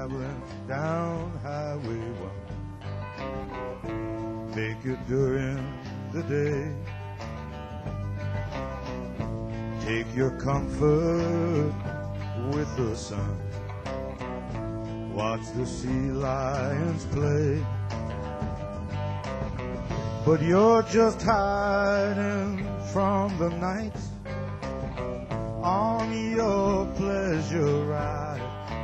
traveling down Highway 1. Take it during the day. Take your comfort with the sun. Watch the sea lions play. But you're just hiding from the night on your pleasure ride.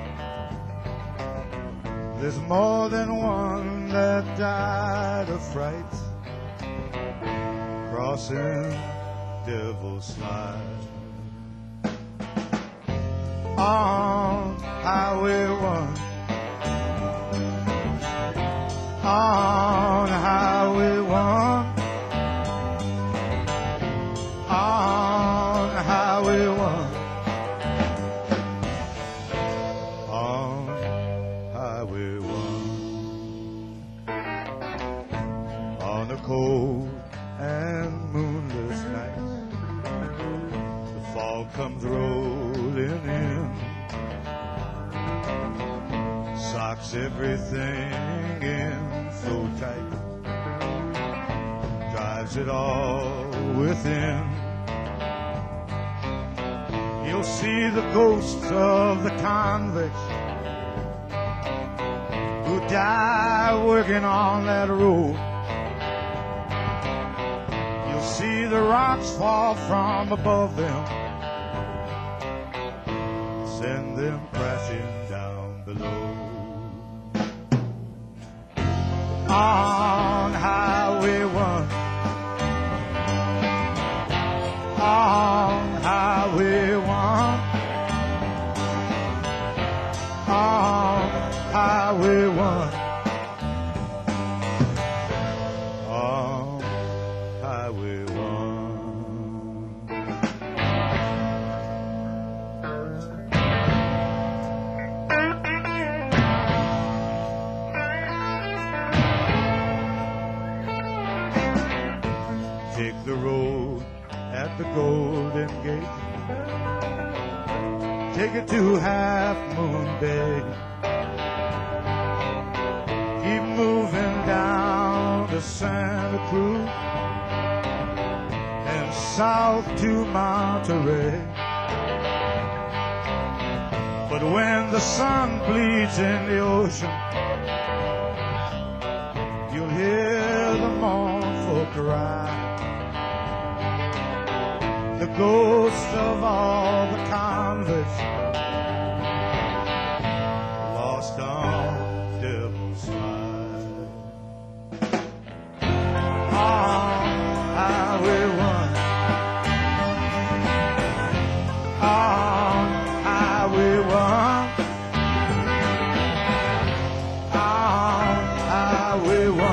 There's more than one that died of fright crossing Devil's Slide. On Highway 1, on Highway 1, on Highway 1, on Highway 1. On a cold and moonless night, the fog comes rolling in, socks everything in so tight, drives it all within. You'll see the ghosts of the convicts who die working on that road. You'll see the rocks fall from above them, send them crashing down below. On Highway 1, on Highway 1, on Highway 1, on Highway 1. Take the road at the Golden Gate, take it to Half Moon Bay, keep moving down to Santa Cruz and south to Monterey. But when the sun bleeds in the ocean, you'll hear the mournful cry, the ghost of all the convicts lost on Devil's Slide. On Highway 1, on Highway 1, on Highway 1.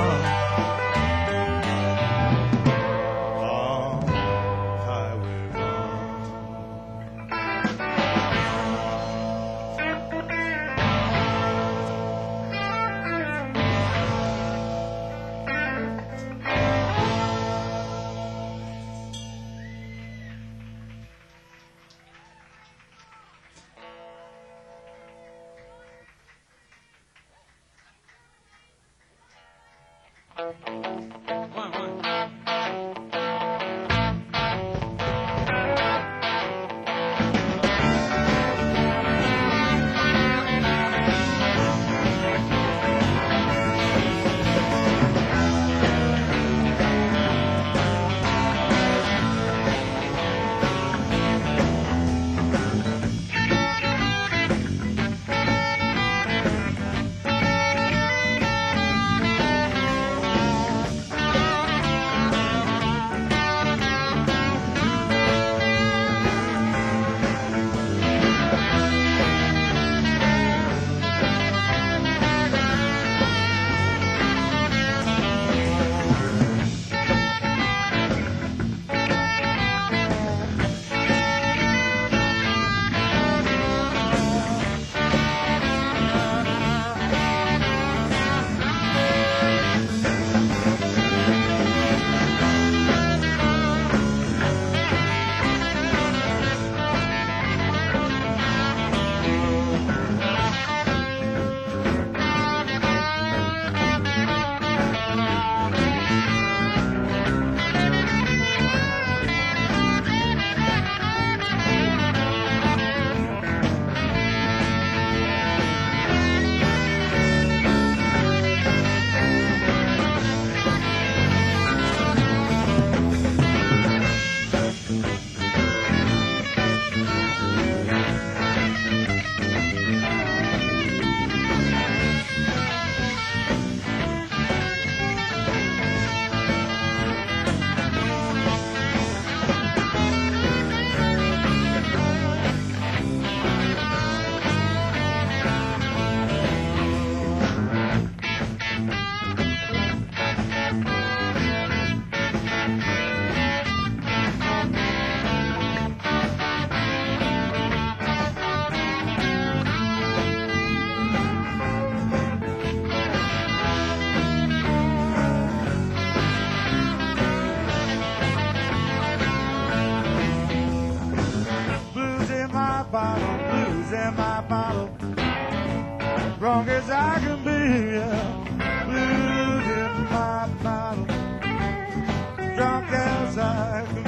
bottle, blues in my bottle. Drunk as I can be, yeah. Blues in my bottle. Drunk as I can be.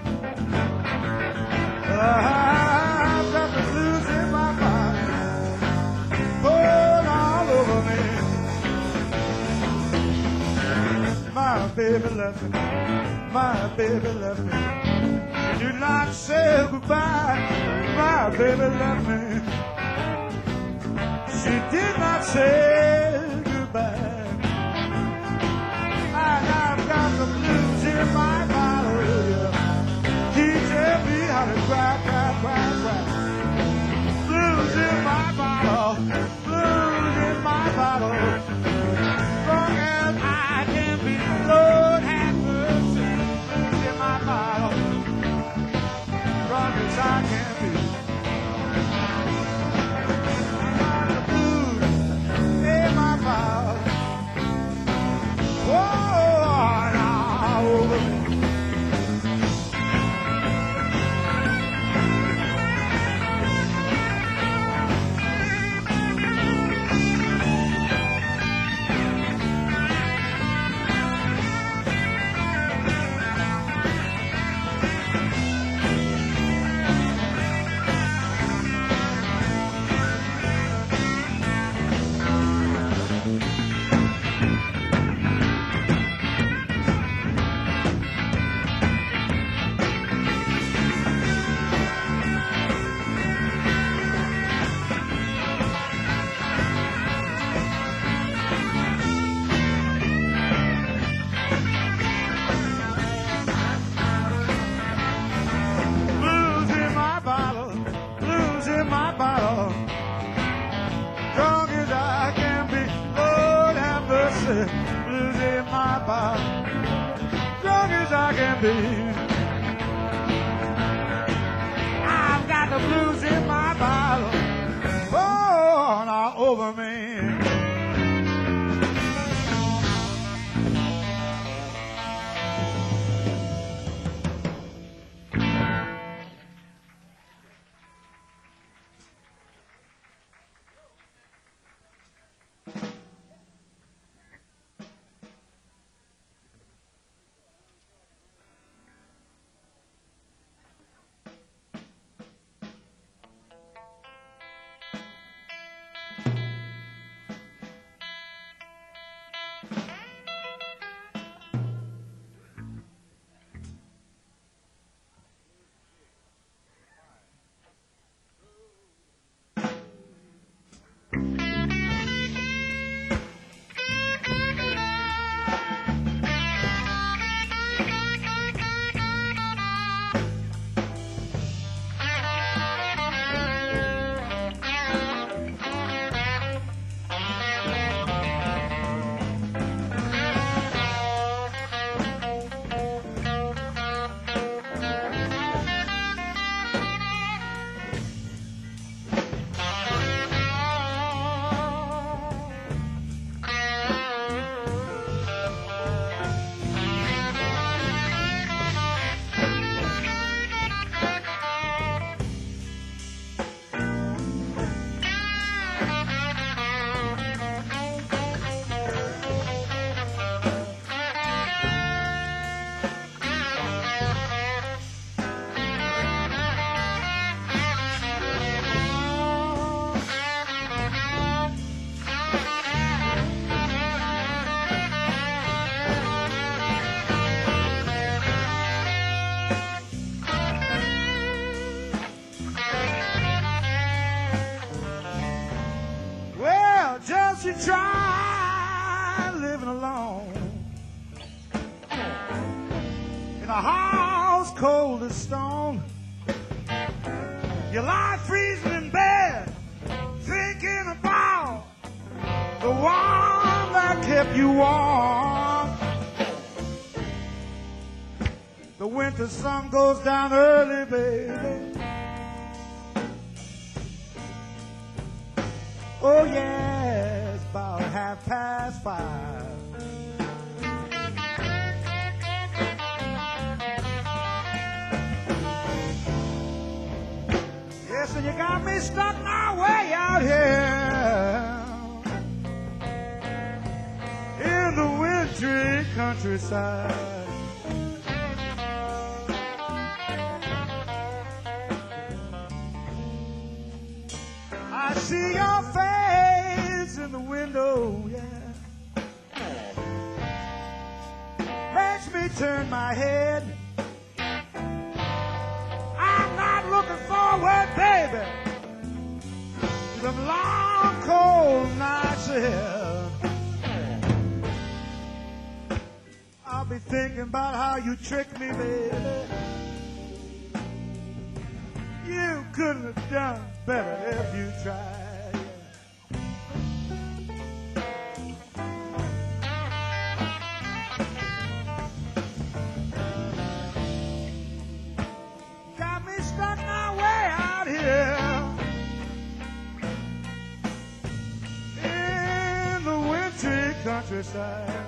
I've got the blues in my bottle. Pouring all over me. My baby left me. My baby left me. She did not say goodbye. My baby left me. She did not say goodbye. I've got the blues in my bottle. Yeah. He tell me how to cry, cry, cry, cry. Blues in my bottle. Blues in my bottle. Long as I can be, Lord have mercy. Blues in my bottle. Long as I can be. Blues in my bottle, drunk as I can be. I've got the blues in my bottle, oh, all over me. Just you try living alone in a house cold as stone. You lie freezing in bed, thinking about the one that kept you warm. The winter sun goes down early, baby. Oh yeah, it's about 5:30. Yes, And you got me stuck my way out here in the wintry countryside. I see your face in the window, yeah. Makes me turn my head. I'm not looking forward, baby, to them long, cold nights ahead. I'll be thinking about how you tricked me, baby. You couldn't have done better if you tried. Got me stuck my way out here in the wintry countryside.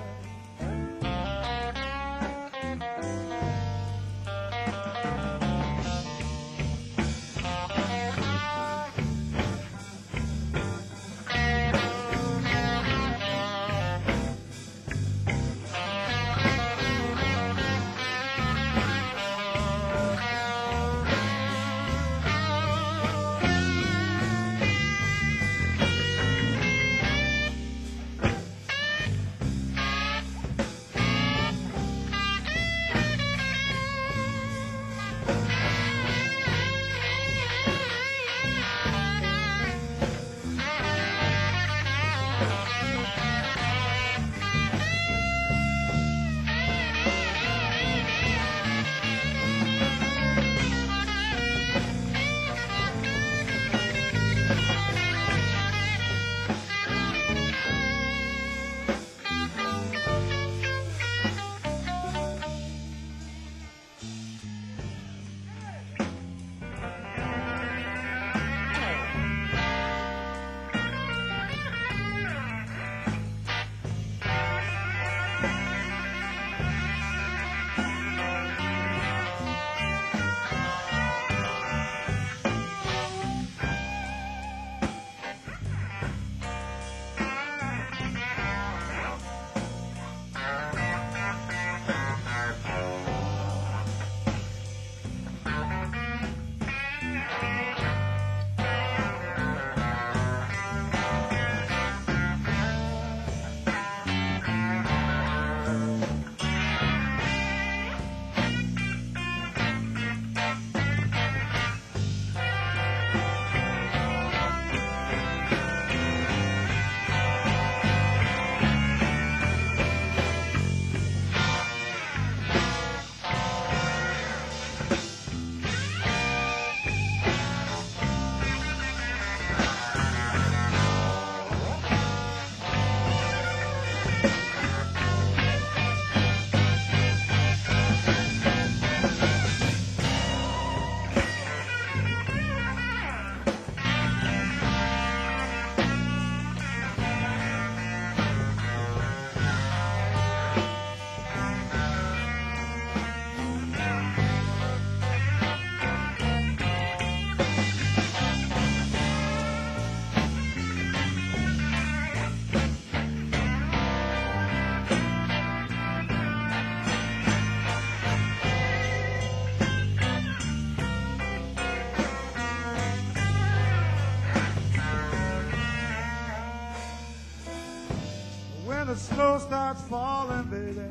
When the snow starts falling, baby,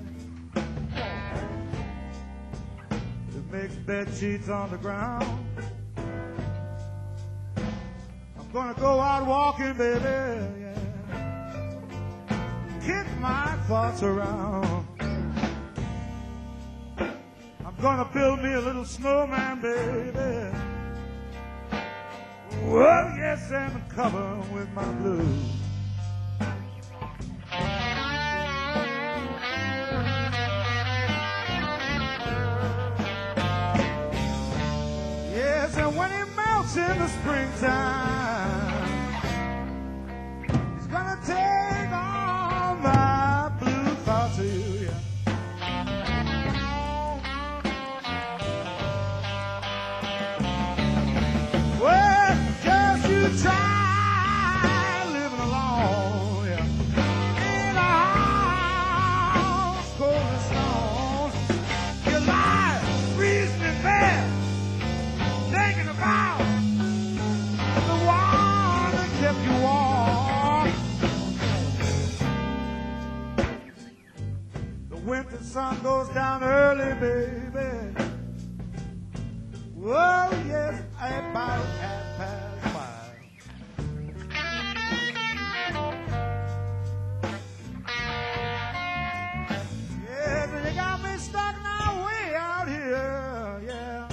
it makes bed sheets on the ground. I'm gonna go out walking, baby, yeah. Kick my thoughts around. I'm gonna build me a little snowman, baby. Oh, yes, and cover him with my blues. Yes, and when he melts in the springtime, he's gonna take all my blue thoughts of you, yeah. Well, down early, baby. Oh, yes, about 5:30. Yes, you got me stuck now way out here, yeah.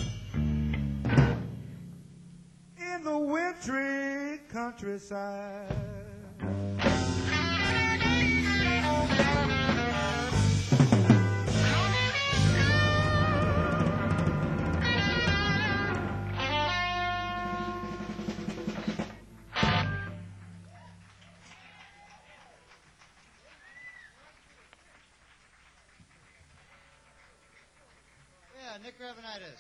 In the wintry countryside. Yeah, Nick Gravenitis.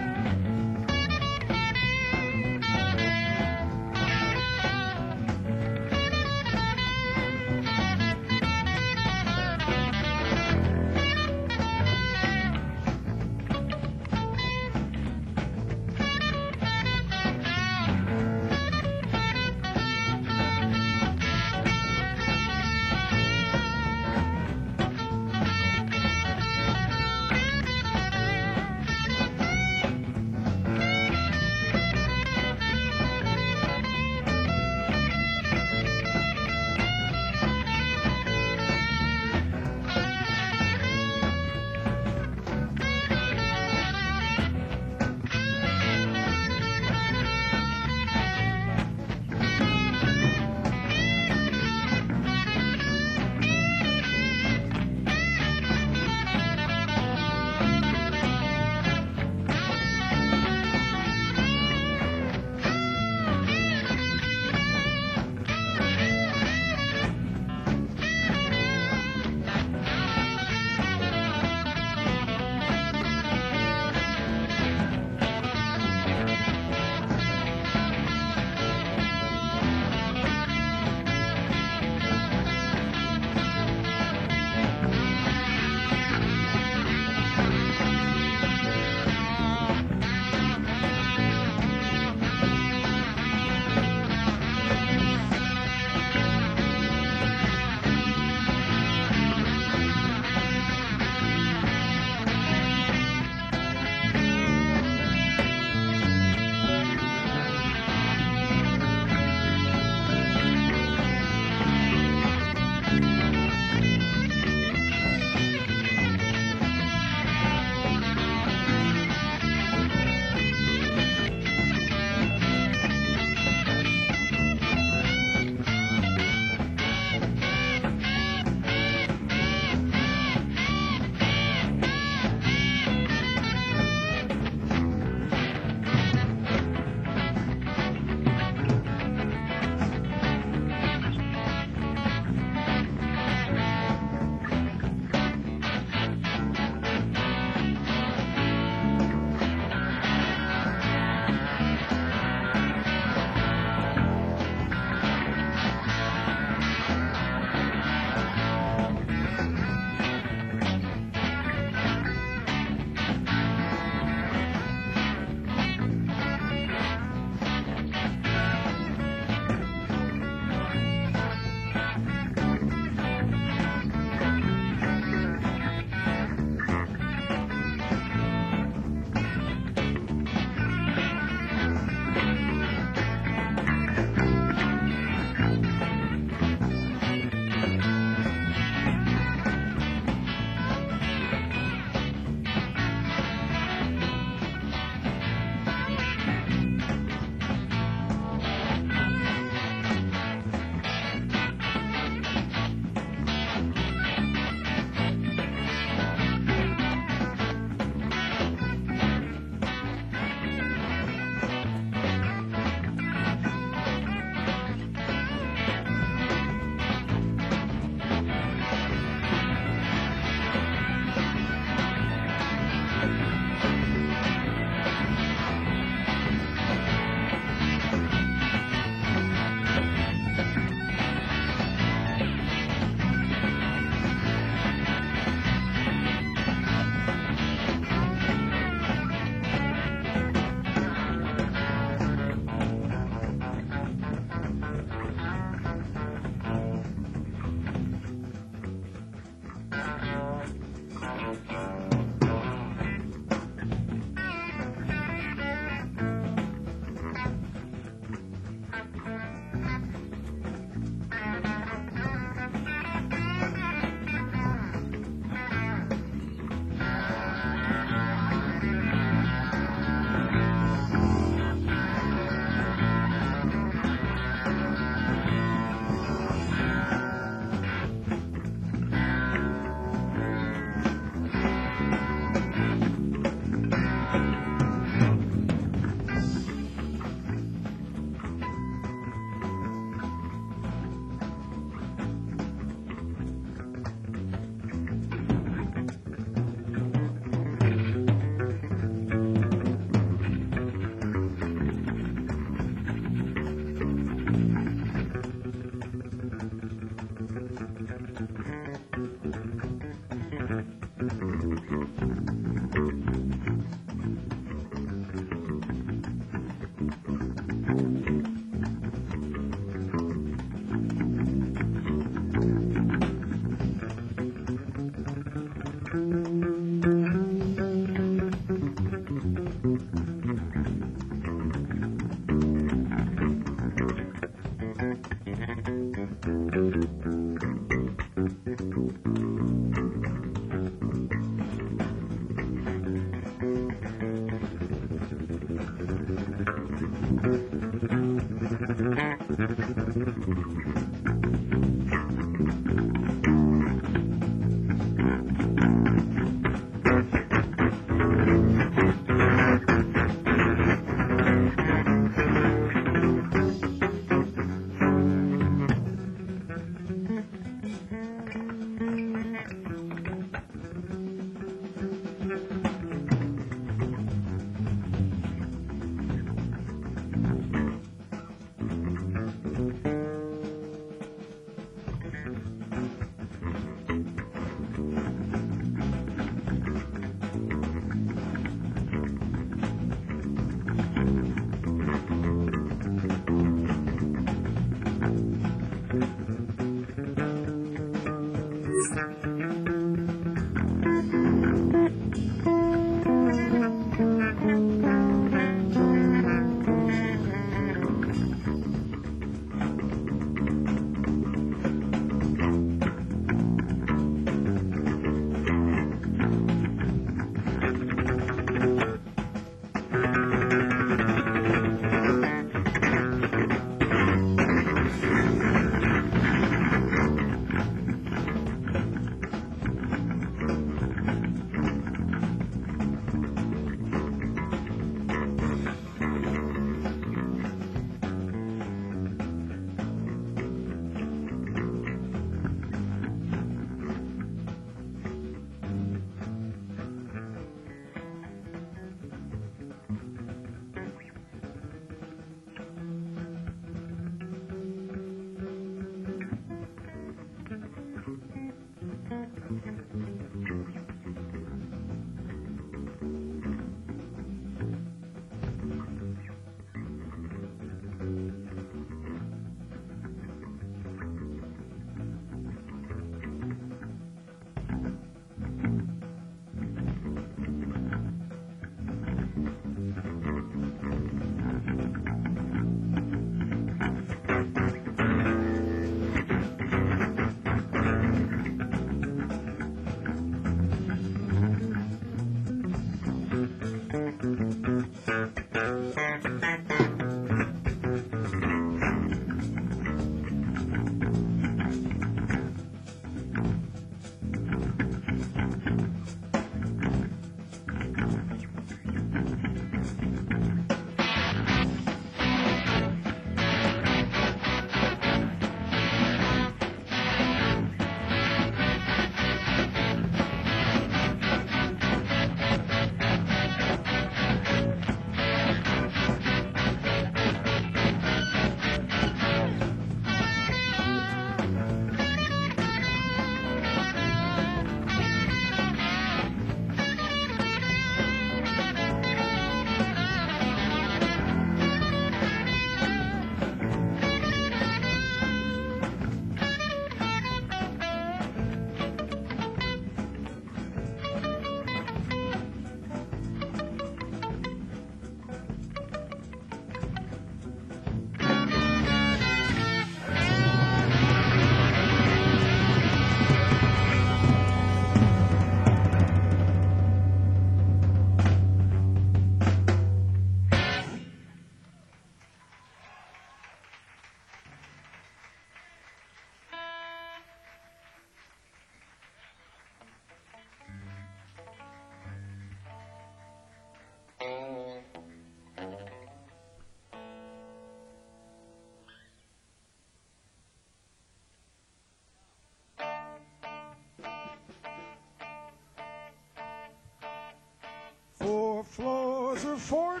4 floors of 40.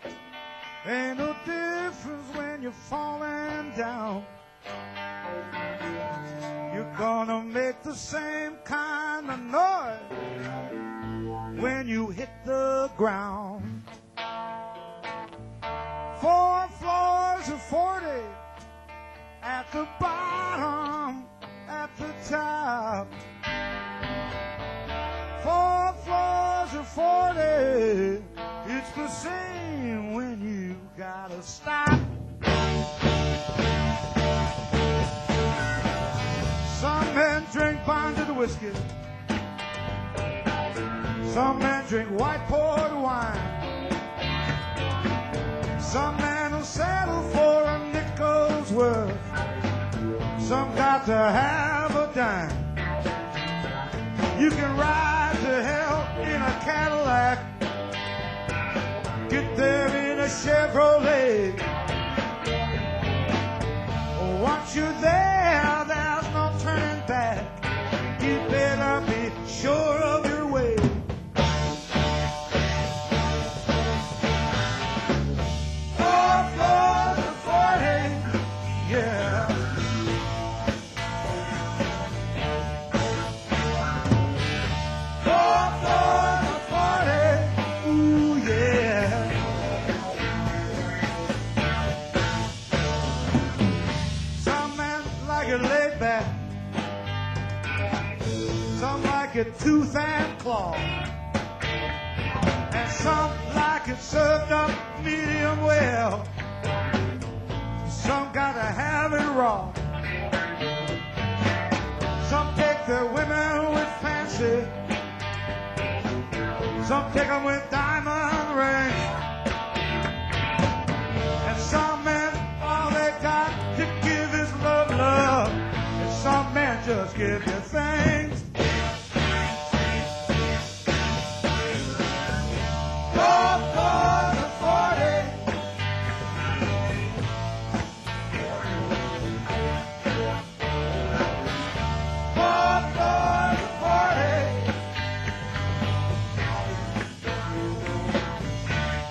Ain't no difference when you're falling down. You're gonna make the same kind of noise when you hit the ground. 4 floors of 40 at the bottom, at the top. 4 floors of 40, it's the same when you gotta stop. Some men drink bonded whiskey. Some men drink white port wine. Some men will settle for a nickel's worth Some got to have a dime. You can ride to hell in a Cadillac. Get there in a Chevrolet. Once you're there, there's no turning back. You better be sure of your way. Oh, for the 40, yeah. Oh, for the 40, ooh, yeah. Some men like it laid back. Some like it tooth and claw. And some like it served up medium well. Some gotta have it raw. Some take their women with fancy. Some take them with diamond rings. And some men, all they got to give is love, love. And some men just give you things. Oh, for the 40. Oh, for the 40.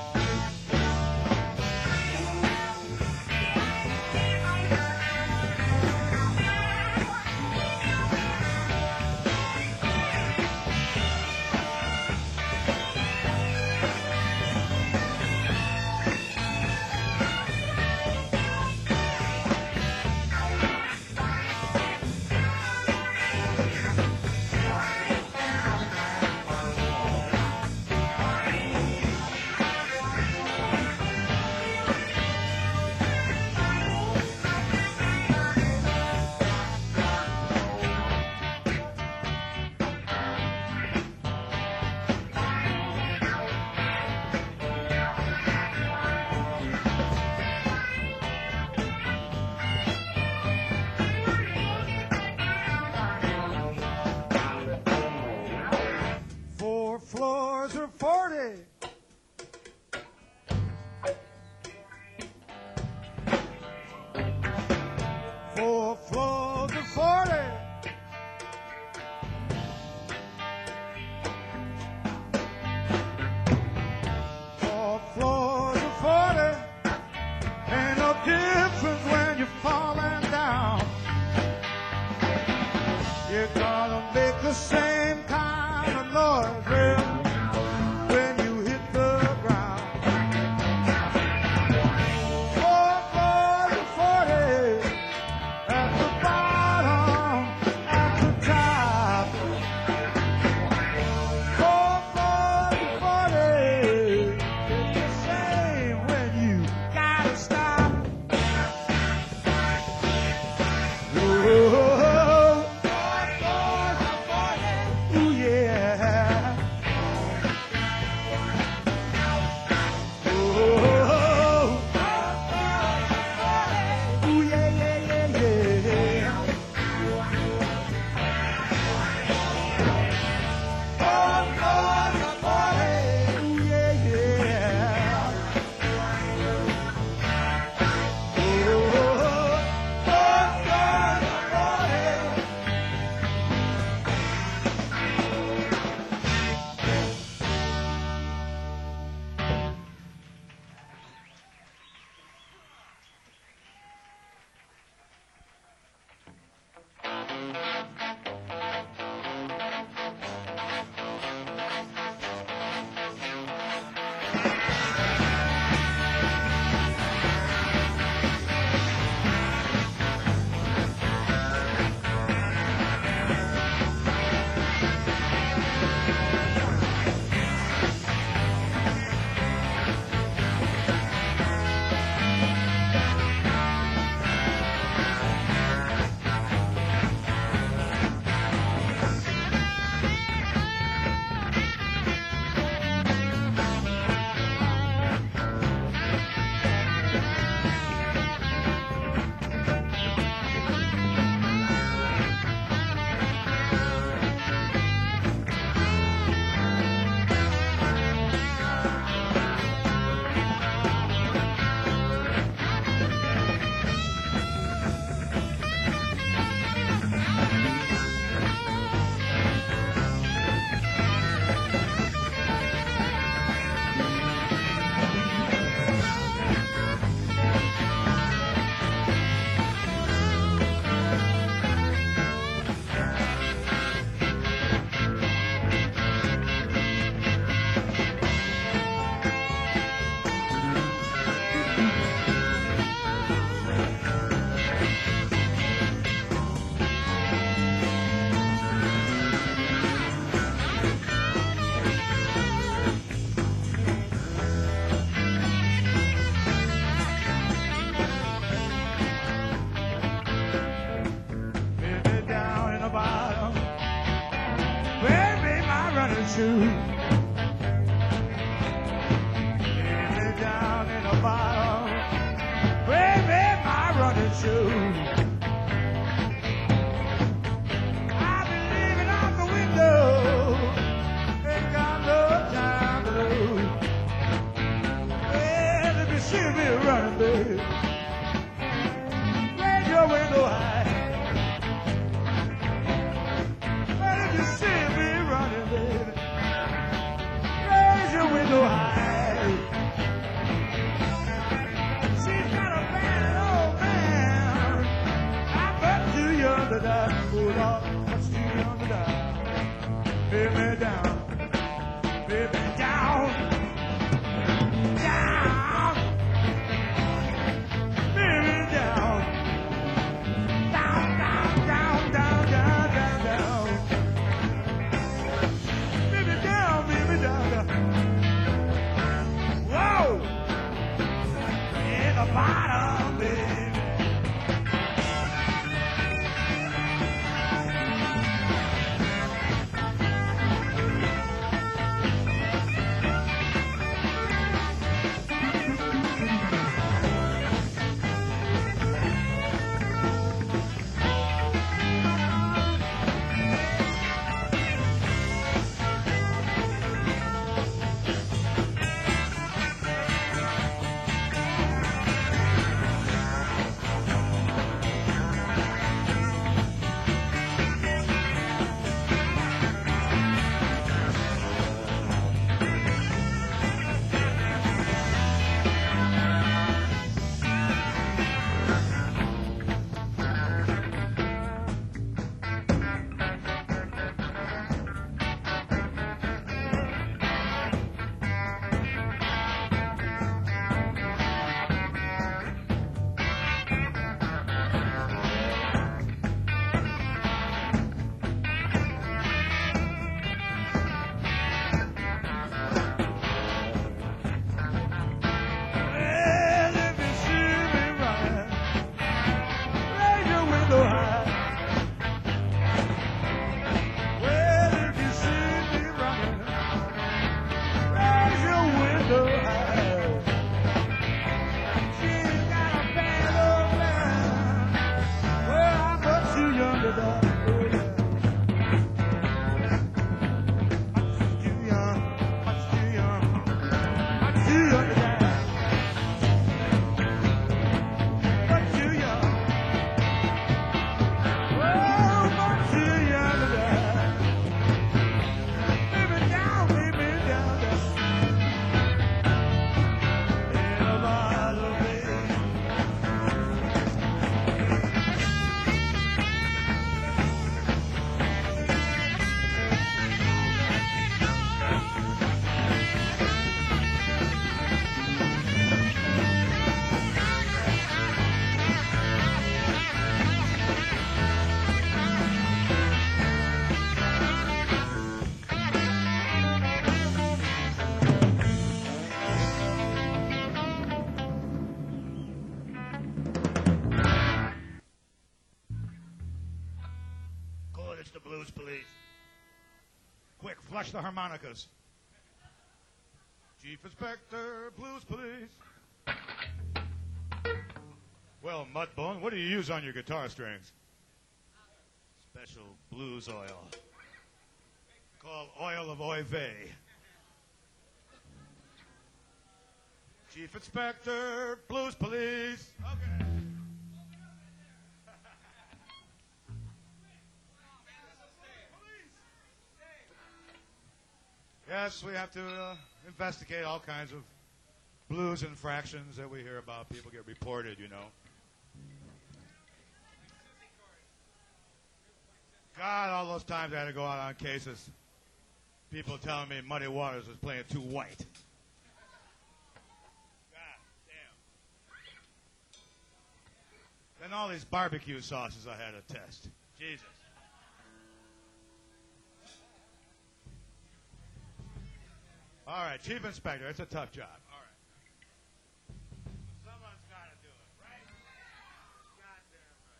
show. I've been leaving out the window. Ain't got no time to lose. Well, if you see me running, baby, raise your window high. Well, if you see me running, baby, raise your window high. She's got a bad old man. I'm but too young to die. Oh Lord, much too young to die. Baby me down, baby me down, down, baby me down, down, down, down, down, down, down, down, baby down, baby down, down. Whoa, in the bottom, baby. Well, if you see me running, raise your window high. Well, if you see me running, raise your window high. She's got a bad old man. Well, I'm but too young to die. Oh, yeah. Much too young, much too young, much too young to die. Much too young. Oh, much too young to die. Baby down, baby down, down. In a bottle, baby. Good, it's the Blues Police. Quick, flush the harmonicas. Chief Inspector, Blues Police. Well, Mudbone, what do you use on your guitar strings? Special blues oil. Called Oil of Oy Vey. Chief Inspector, Blues Police. Okay. Yes, we have to investigate all kinds of blues infractions that we hear about. People get reported, you know. God, all those times I had to go out on cases. People telling me Muddy Waters was playing too white. God damn. Then all these barbecue sauces I had to test. Jesus. All right, Chief Inspector, it's a tough job. All right. Someone's got to do it, right? Goddamn right.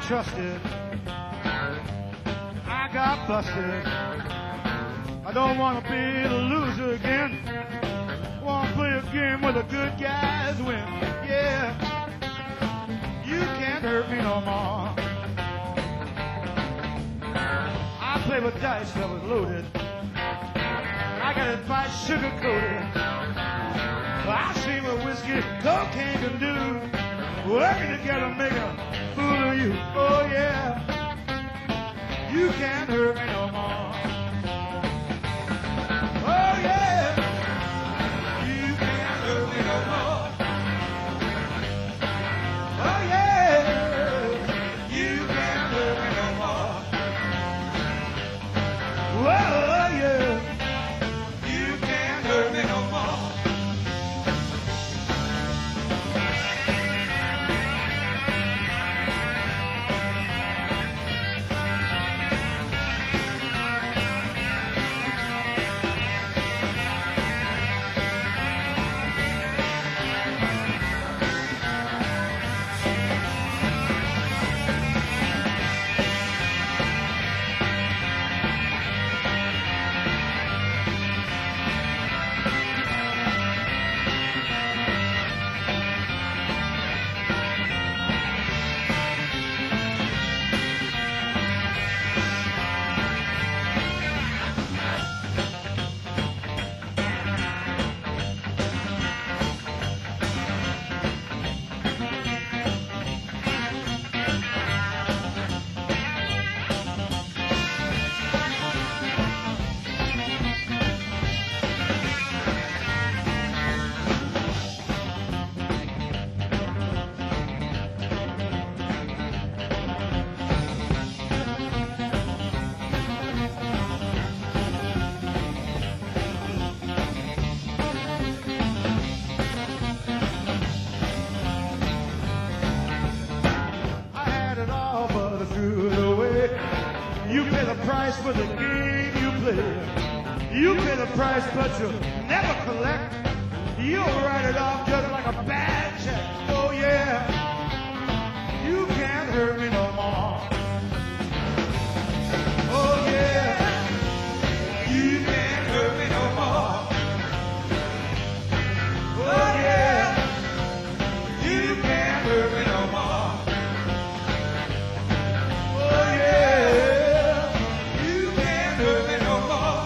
trusted. I got busted. I don't want to be the loser again. Want to play a game where the good guys win. Yeah, you can't hurt me no more. I play with dice that was loaded. I got advice sugar coated. I see what whiskey, cocaine can do. Working together, make a fool of you. Oh yeah, you can't hurt me no more. Oh yeah, you can't hurt me no more. Oh yeah, you can't hurt me no more. Oh yeah, you can't hurt me no more. You pay the price for the game you play. You pay the price, but you never collect. You'll write it off just like a bad check. Oh yeah, you can't hurt me no more. Oh yeah, you can't hurt me no more. Oh yeah, you can't hurt me no more. Oh yeah, you can't hurt me no more.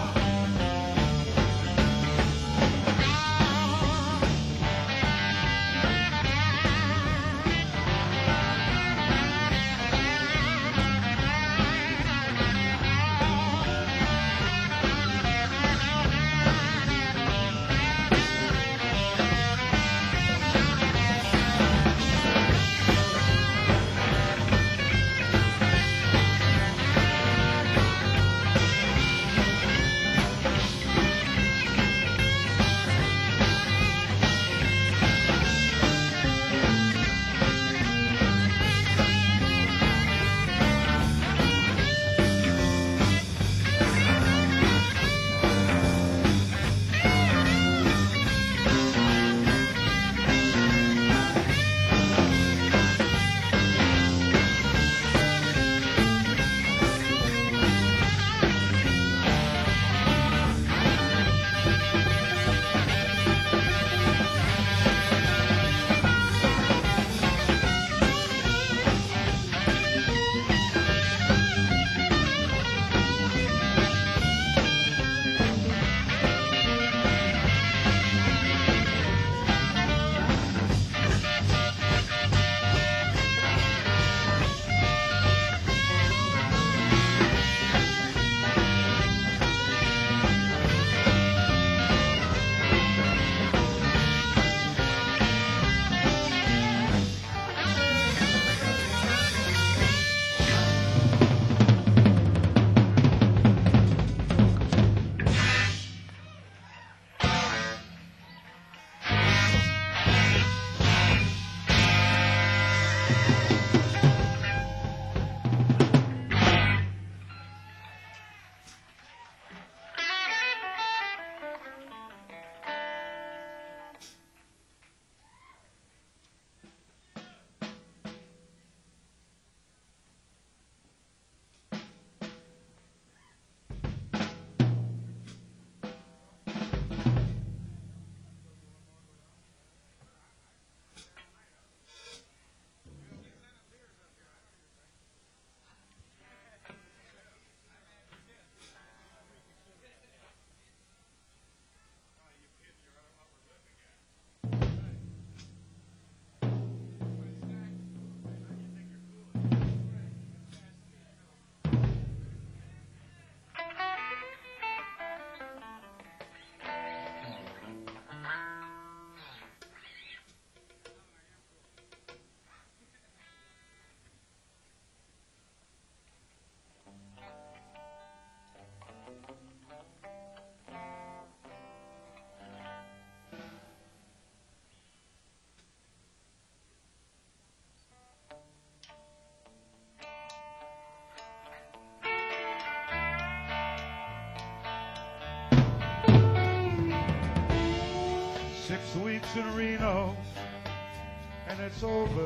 weeks in Reno, and it's over.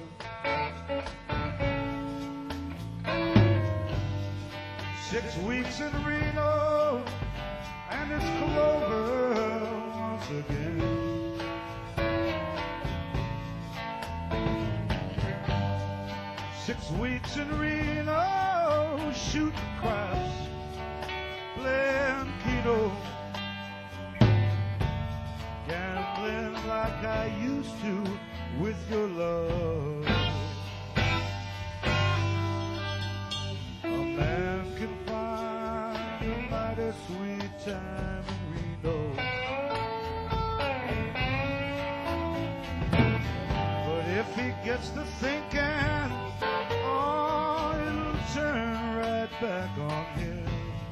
6 weeks in Reno, and it's Clover once again. 6 weeks in Reno, shooting craps, playing Keno, gambling like I used to with your love. A man can find a mighty sweet time in Reno, but if he gets to thinking, oh, it'll turn right back on him.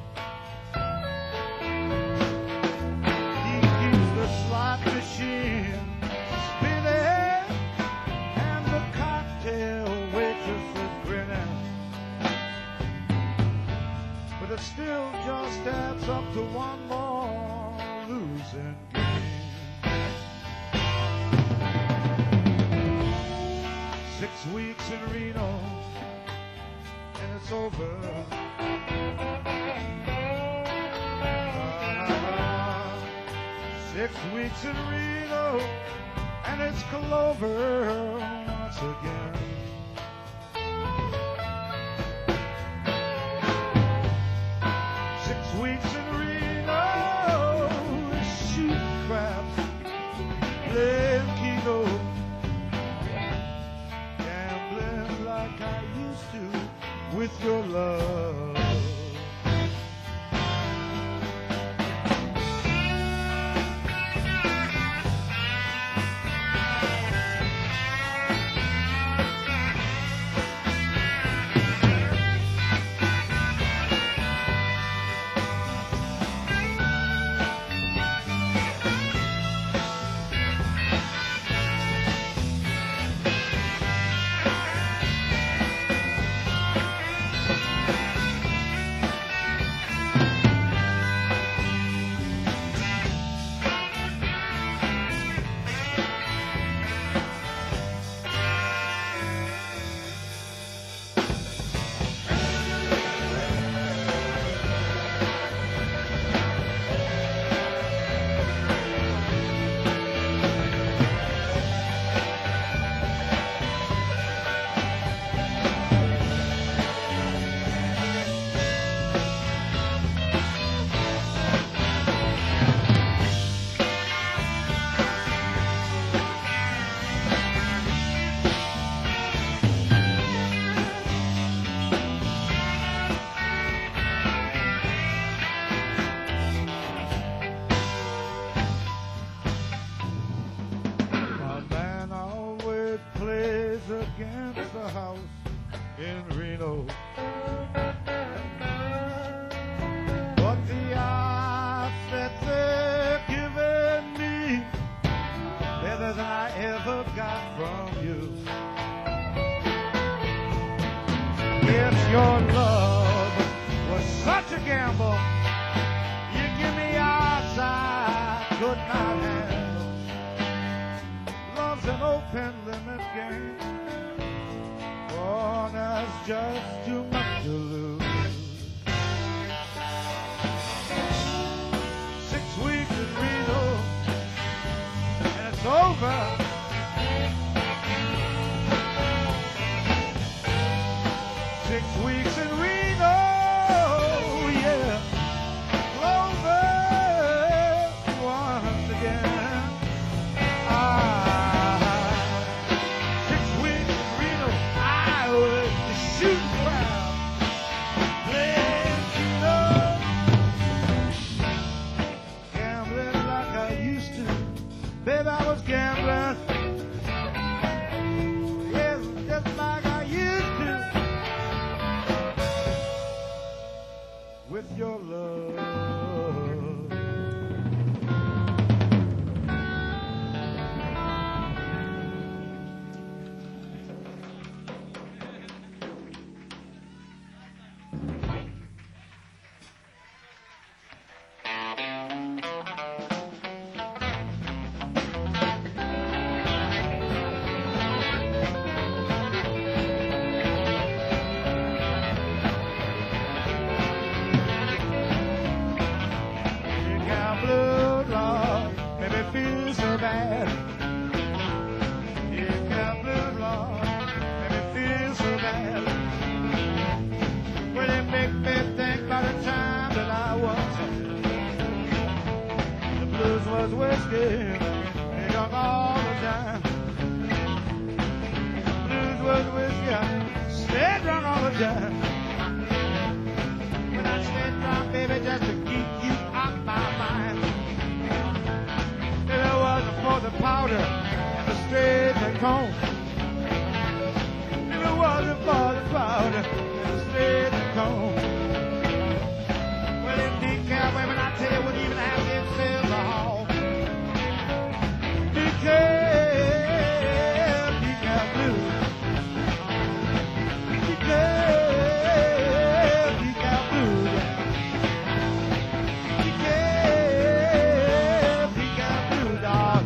He keeps the slot machine spinning, and the cocktail waitress is grinning, but it still just adds up to one more losing game. 6 weeks in Reno, and it's over. 6 weeks in Reno, and it's Clover once again. 6 weeks in Reno, shooting craps, playing Keno, gambling like I used to with your love. Against the house in Reno, but the odds that they're giving me better than I ever got from you. If your love was such a gamble, you give me odds I could not handle. Love's an open limit game. Oh, that's just too much to lose. 6 weeks in Reno, and it's over. 6 weeks in Reno, yeah. Clover once again. 6 weeks in Reno, I was the shooting crowd, playing Keno, gambling like I used to. Baby, I was gambling, yes, just like I used to, with your love. feel so bad. Here comes blues, Lord, make me feel so bad. Well, it make me think about the time that I was had. The blues was whiskey, they drunk all the time. The blues was whiskey, stay drunk all the time. When I stay drunk, baby, just to keep you out my mind. If it wasn't for the powder and the straight and comb. If it wasn't for the powder and the straight and comb. Well, in decaf women, I tell you, wouldn't even have themselves a hall. Decaf blues. Decaf blues. Decaf blues, dog.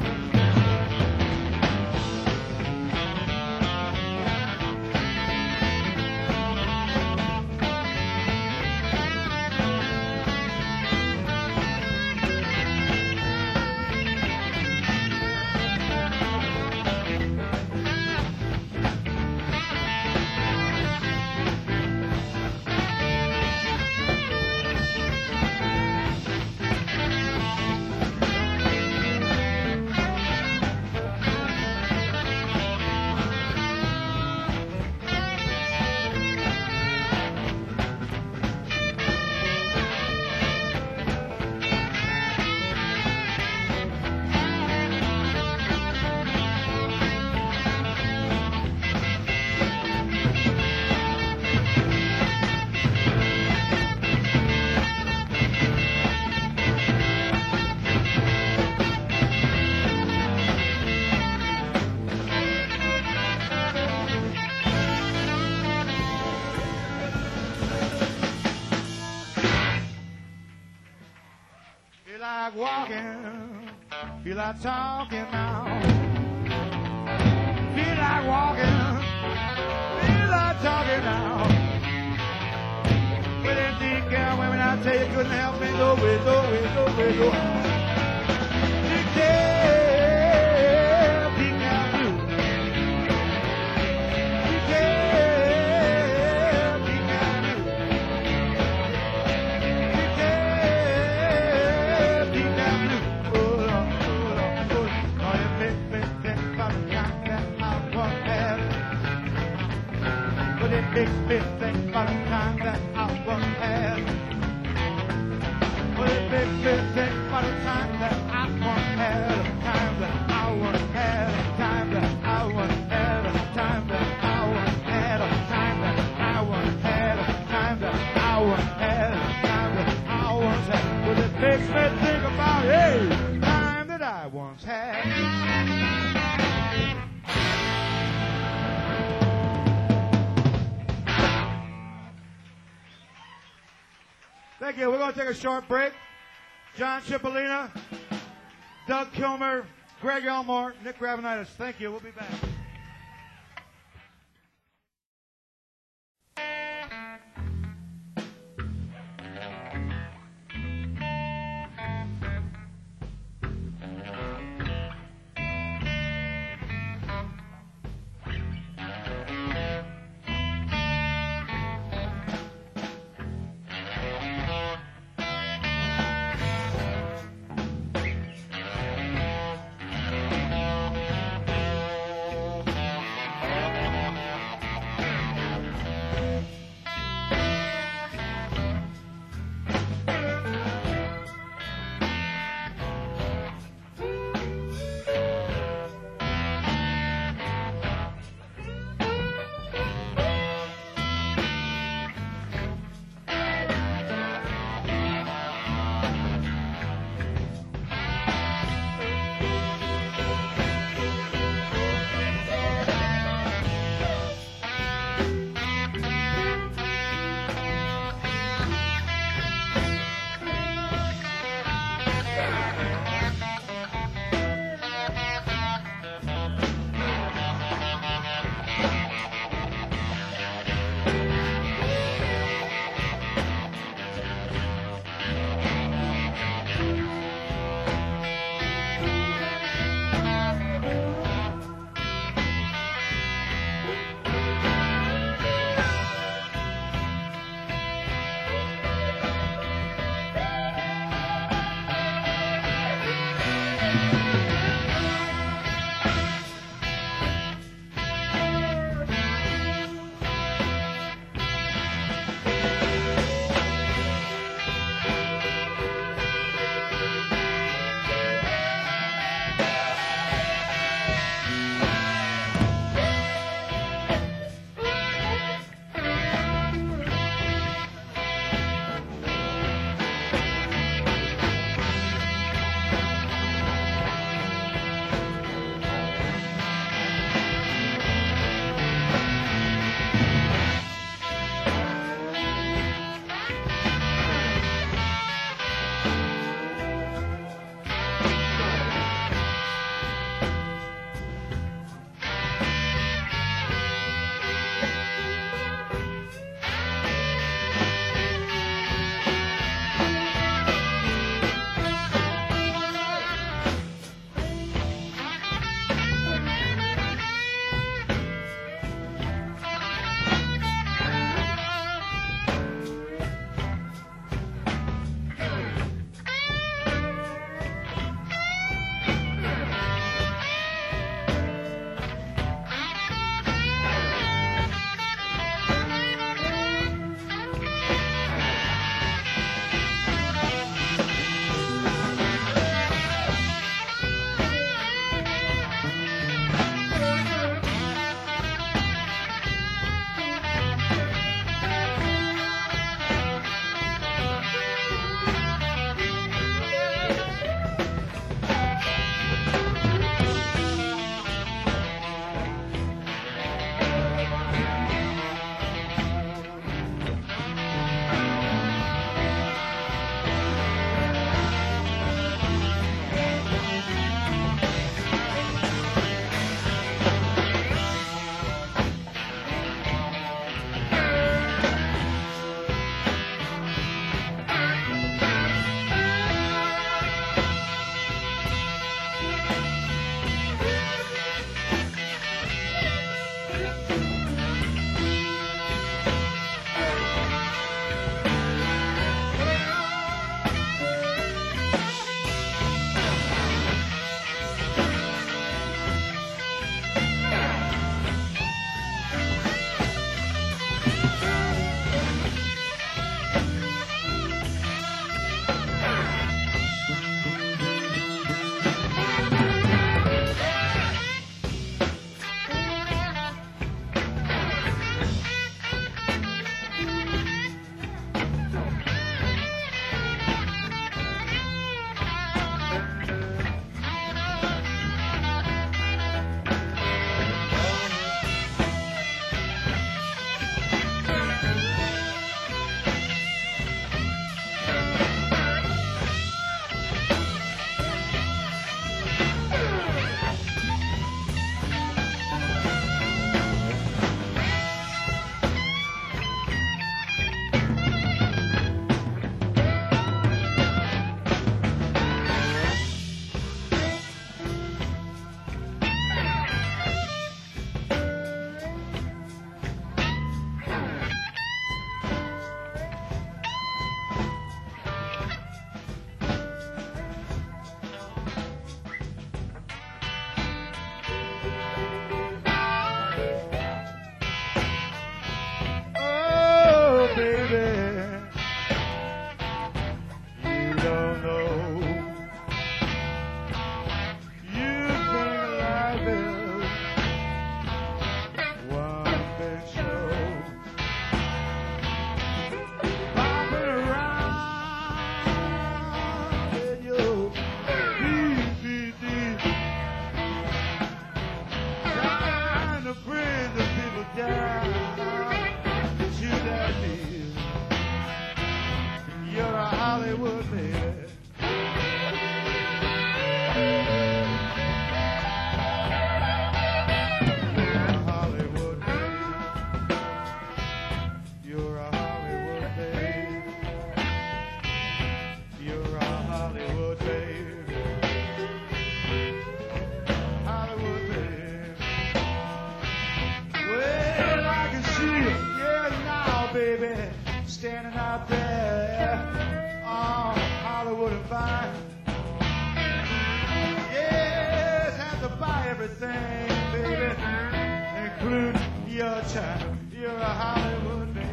Feel like walking, feel like talking now. Feel like walking, feel like talking now. Well, them decaf women, I tell you, couldn't help me go away, go away, go away, go away. Decaf blues. Decaf blues. Makes me think about the time that I once had. Well, it makes me think about the time that I once had, a time that I once had, a time that I once had, a time that I once had, a time that I once had, a time that I once had, a time that I once had. Well, it makes me think about, hey, time that I once had. Thank you. We're going to take a short break. John Cipollina, Doug Kilmer, Greg Elmore, Nick Gravenitis. Thank you. We'll be back. everything, baby, including your child. You're a Hollywood baby.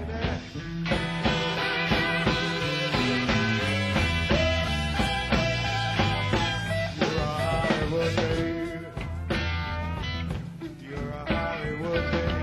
You're a Hollywood baby. You're a Hollywood baby.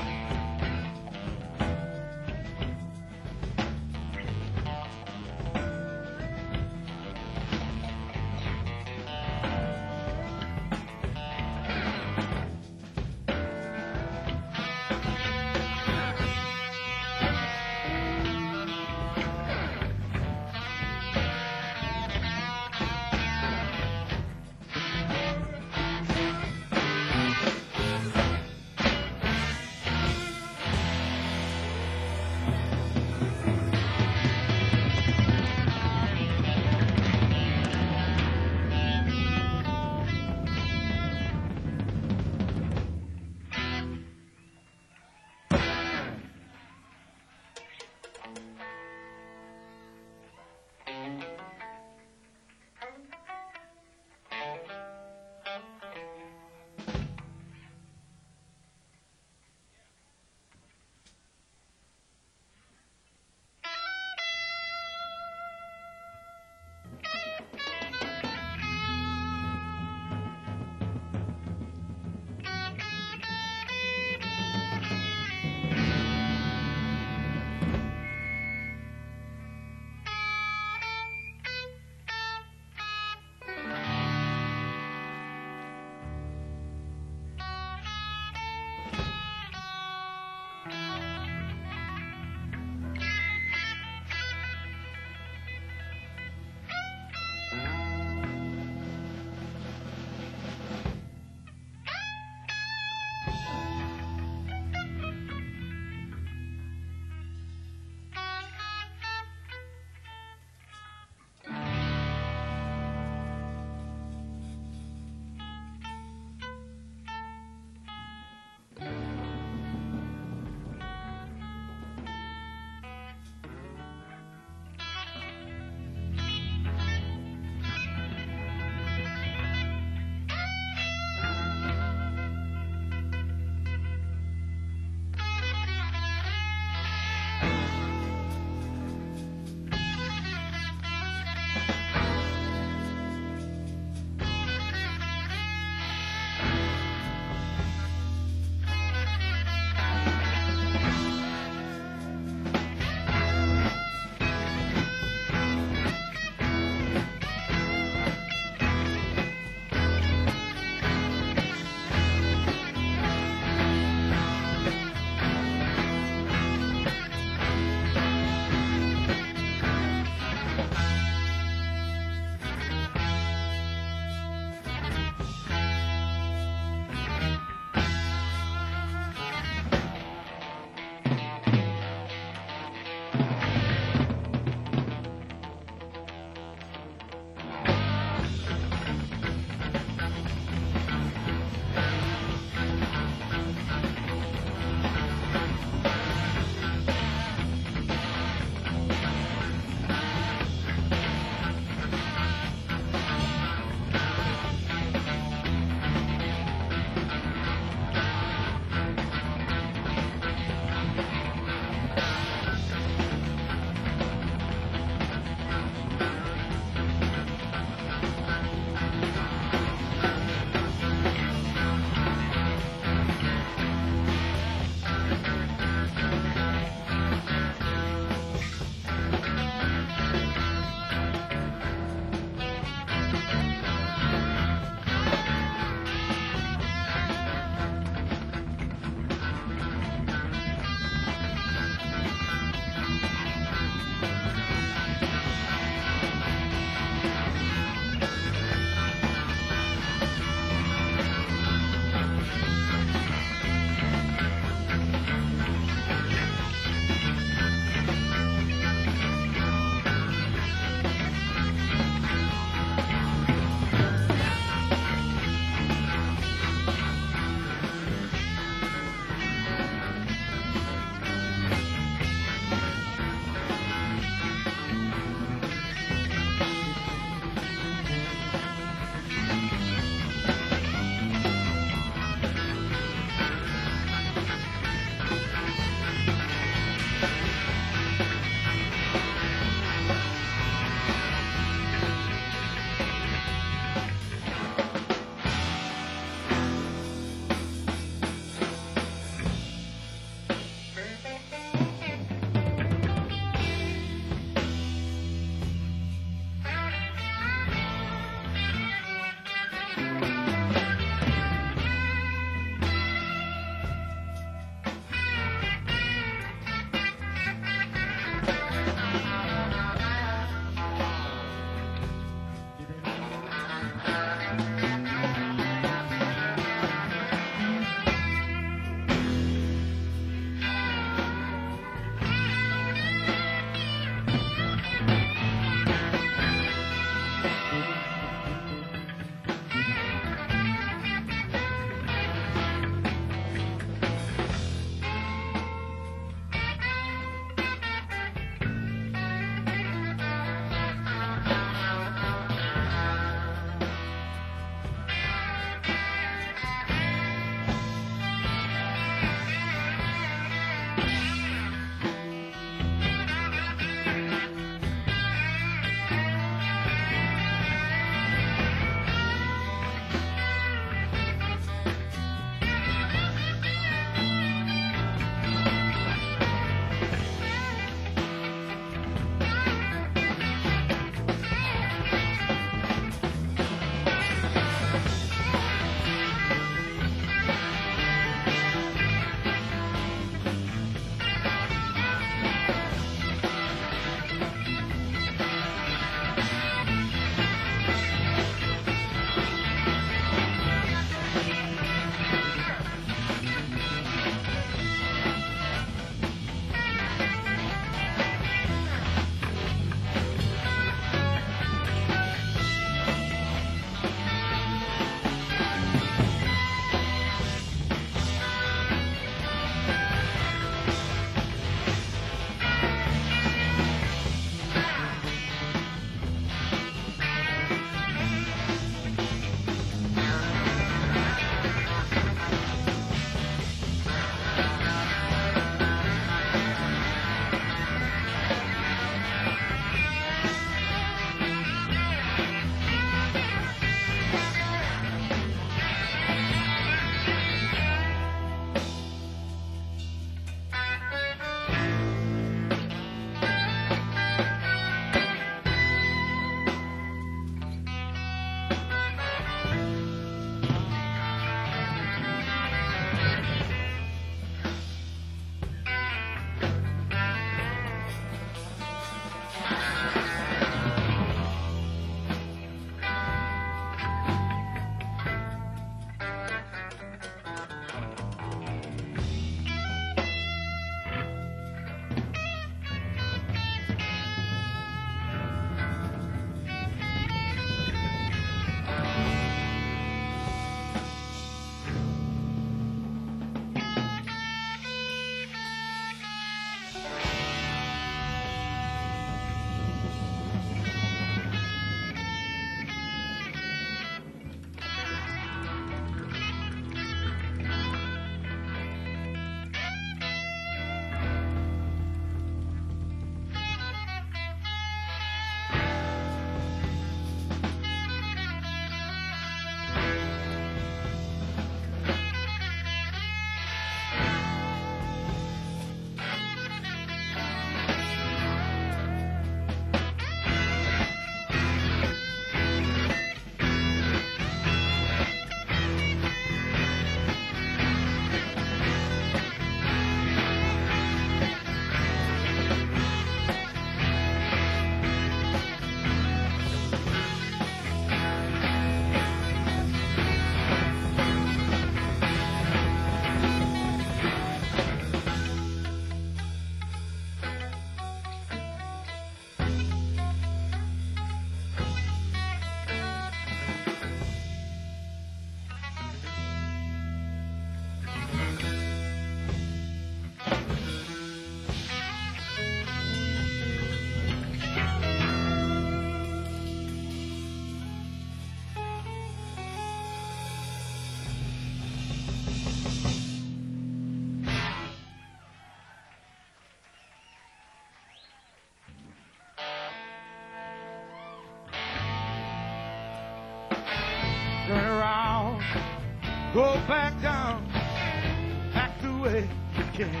Go back down, back the way you came.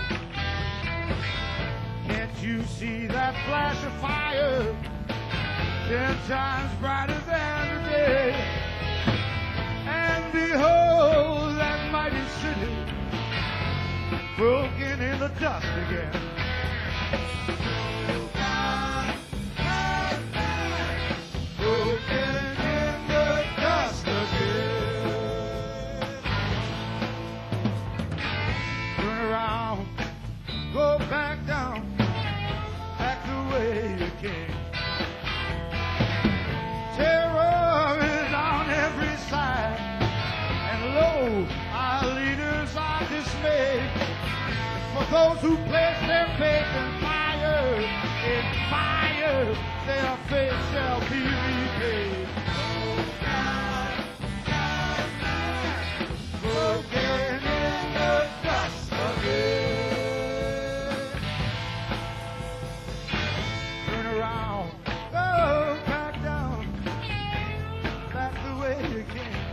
Can't you see that flash of fire, 10 times brighter than the day? And behold that mighty city, broken in the dust again. Broken in the dust again. Turn around, go back down, back the way you came. Terror is on every side, and lo, our leaders are dismayed. For those who place their faith in fire, their faith shall be repaid. Broken in the dust again. Turn around, go back down, back the way you came.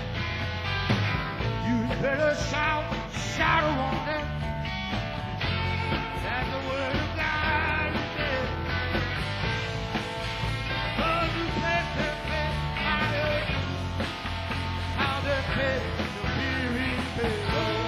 You better shout a warning. That's the word of God said. Those who place their faith higher, how their faith shall be repaid.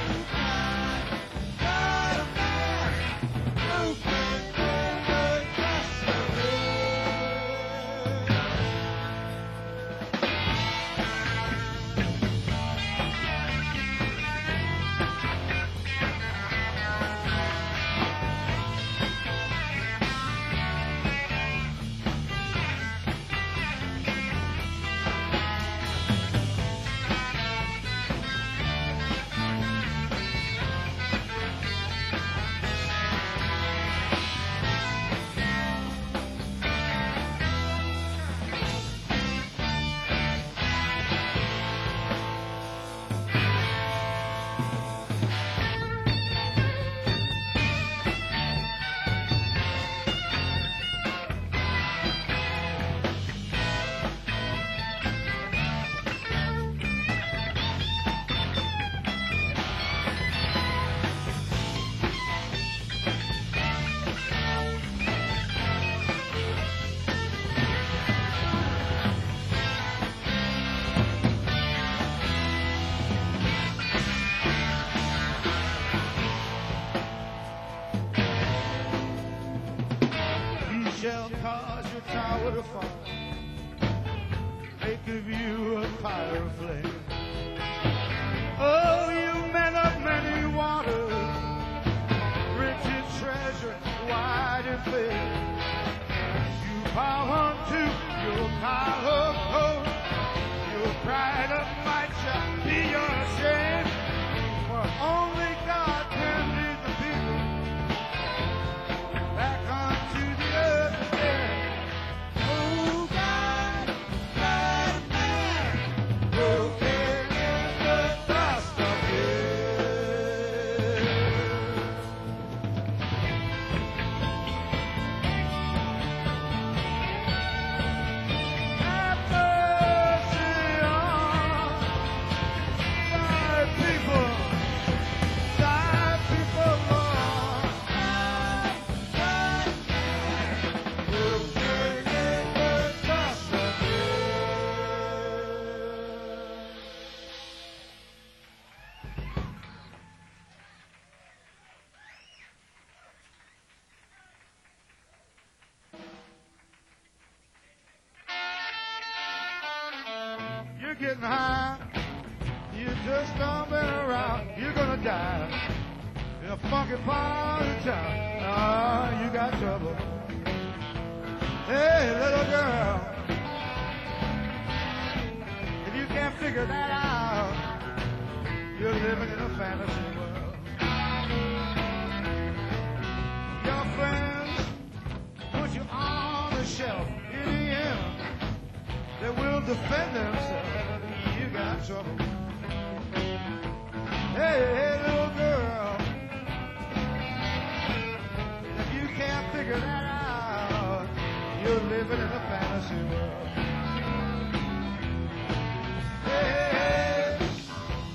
Shall cause your tower to fall, make of you a fire flame. Oh, you men of many waters, rich in treasure, wide and fair, you bow unto your pile of gold, your pride of might shall be your shame, for only God can lead the people back unto the earth. You're getting high, you're just stomping around, you're gonna die in a funky part of town. Ah, you got trouble. Hey, little girl, if you can't figure that out, you're living in a fantasy world. Your friends put you on the shelf. In the end, they will defend themselves. You got trouble. Hey, little girl, if you can't figure that out, you're living in a fantasy world. Hey,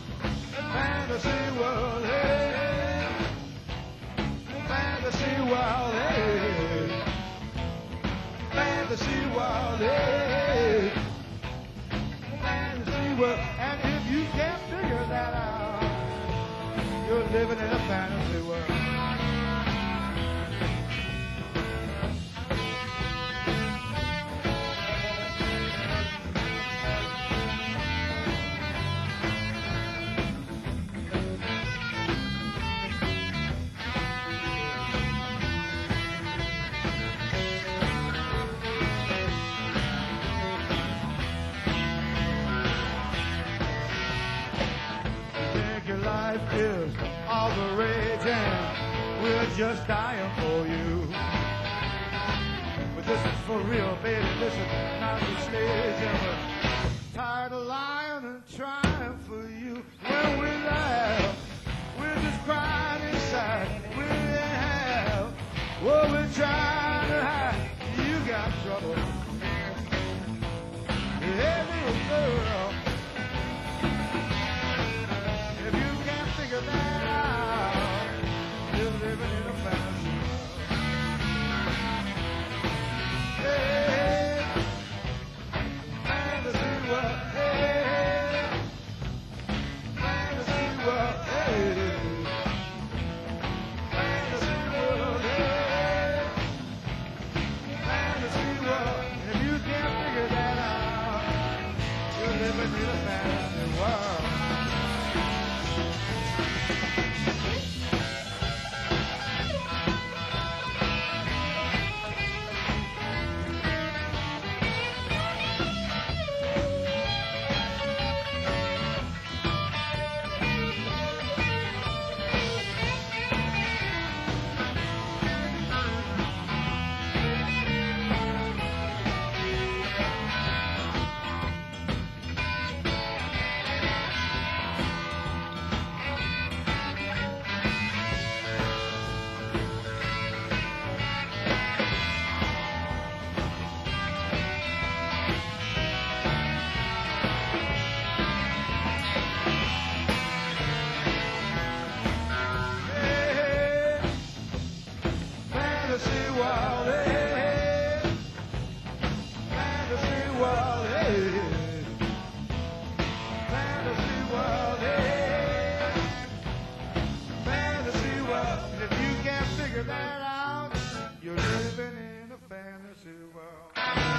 just dying for you. But this is for real, baby. This is not the stage. And we're tired of lying and trying for you. When we laugh, we're just crying inside. We have what we're trying to hide. You got trouble. Hey, little girl. If you can't figure that out, you're living in a fantasy world. Hey, fantasy world. Hey, fantasy world. Hey, fantasy world. Hey, fantasy world. If you can't figure that out, you're living in a fantasy world. Fantasy world, hey, fantasy world, hey, fantasy world, hey, fantasy world. If you can't figure that out, you're living in a fantasy world.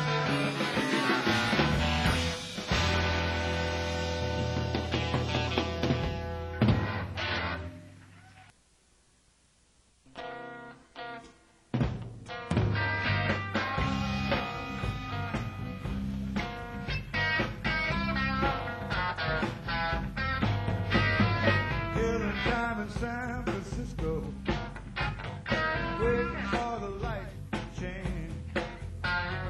Killing time in San Francisco, waiting for the light to change.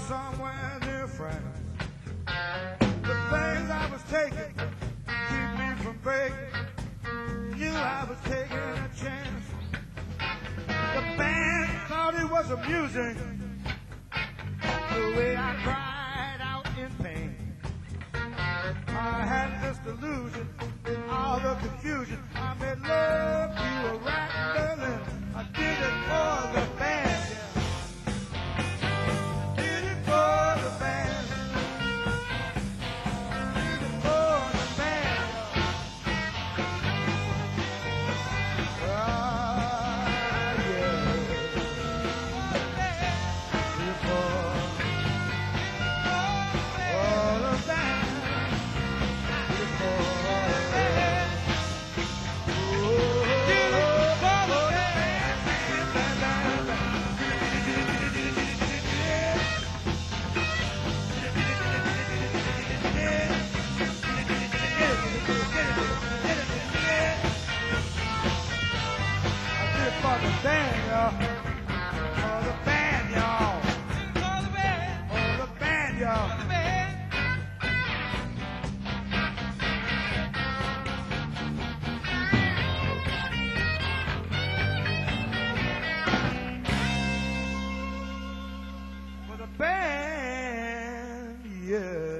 somewhere near France. The things I was taking keep me from breaking. Knew I was taking a chance. The band thought it was amusing the way I cried out in pain. I had this delusion in all the confusion. I made love to a rat Berlin. I did it for the band. Yeah. Did it for the band. Did it for the band. Ah, yeah. Did it for the band. For the band, y'all. For the band, y'all. For the band. For the band, y'all. For the band. For the band, yeah.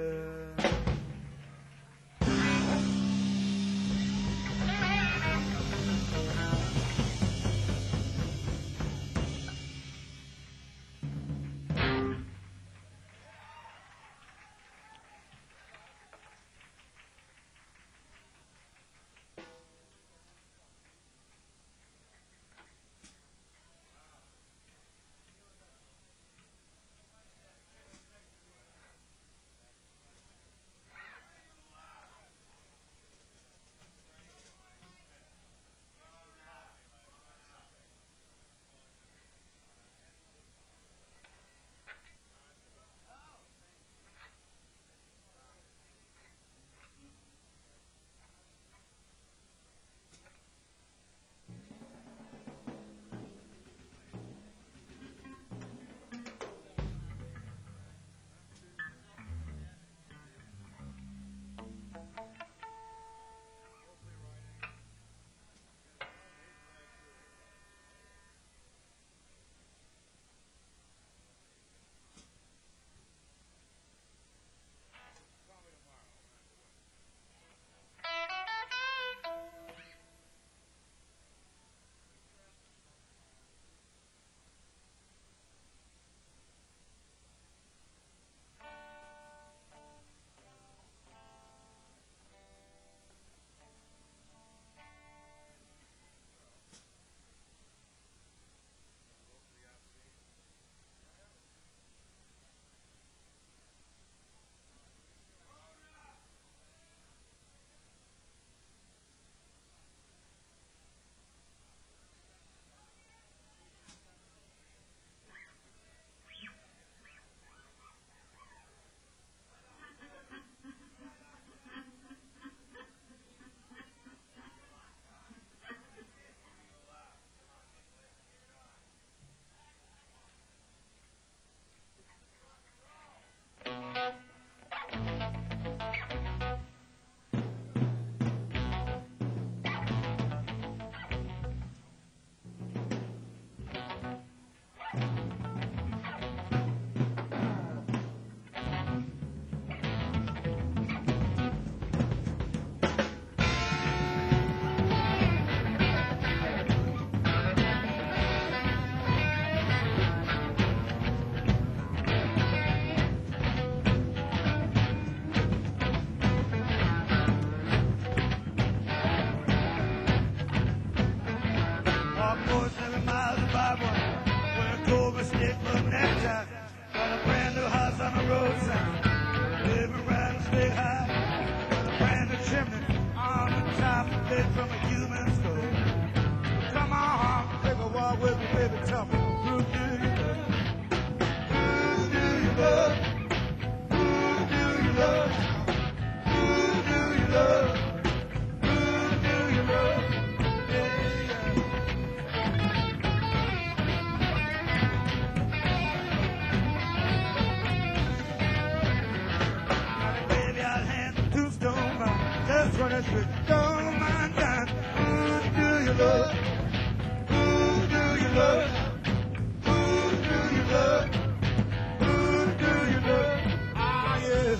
yes, we don't mind that. Do you love? Who do you love? Who do you love? Who do you love? Ah, yeah.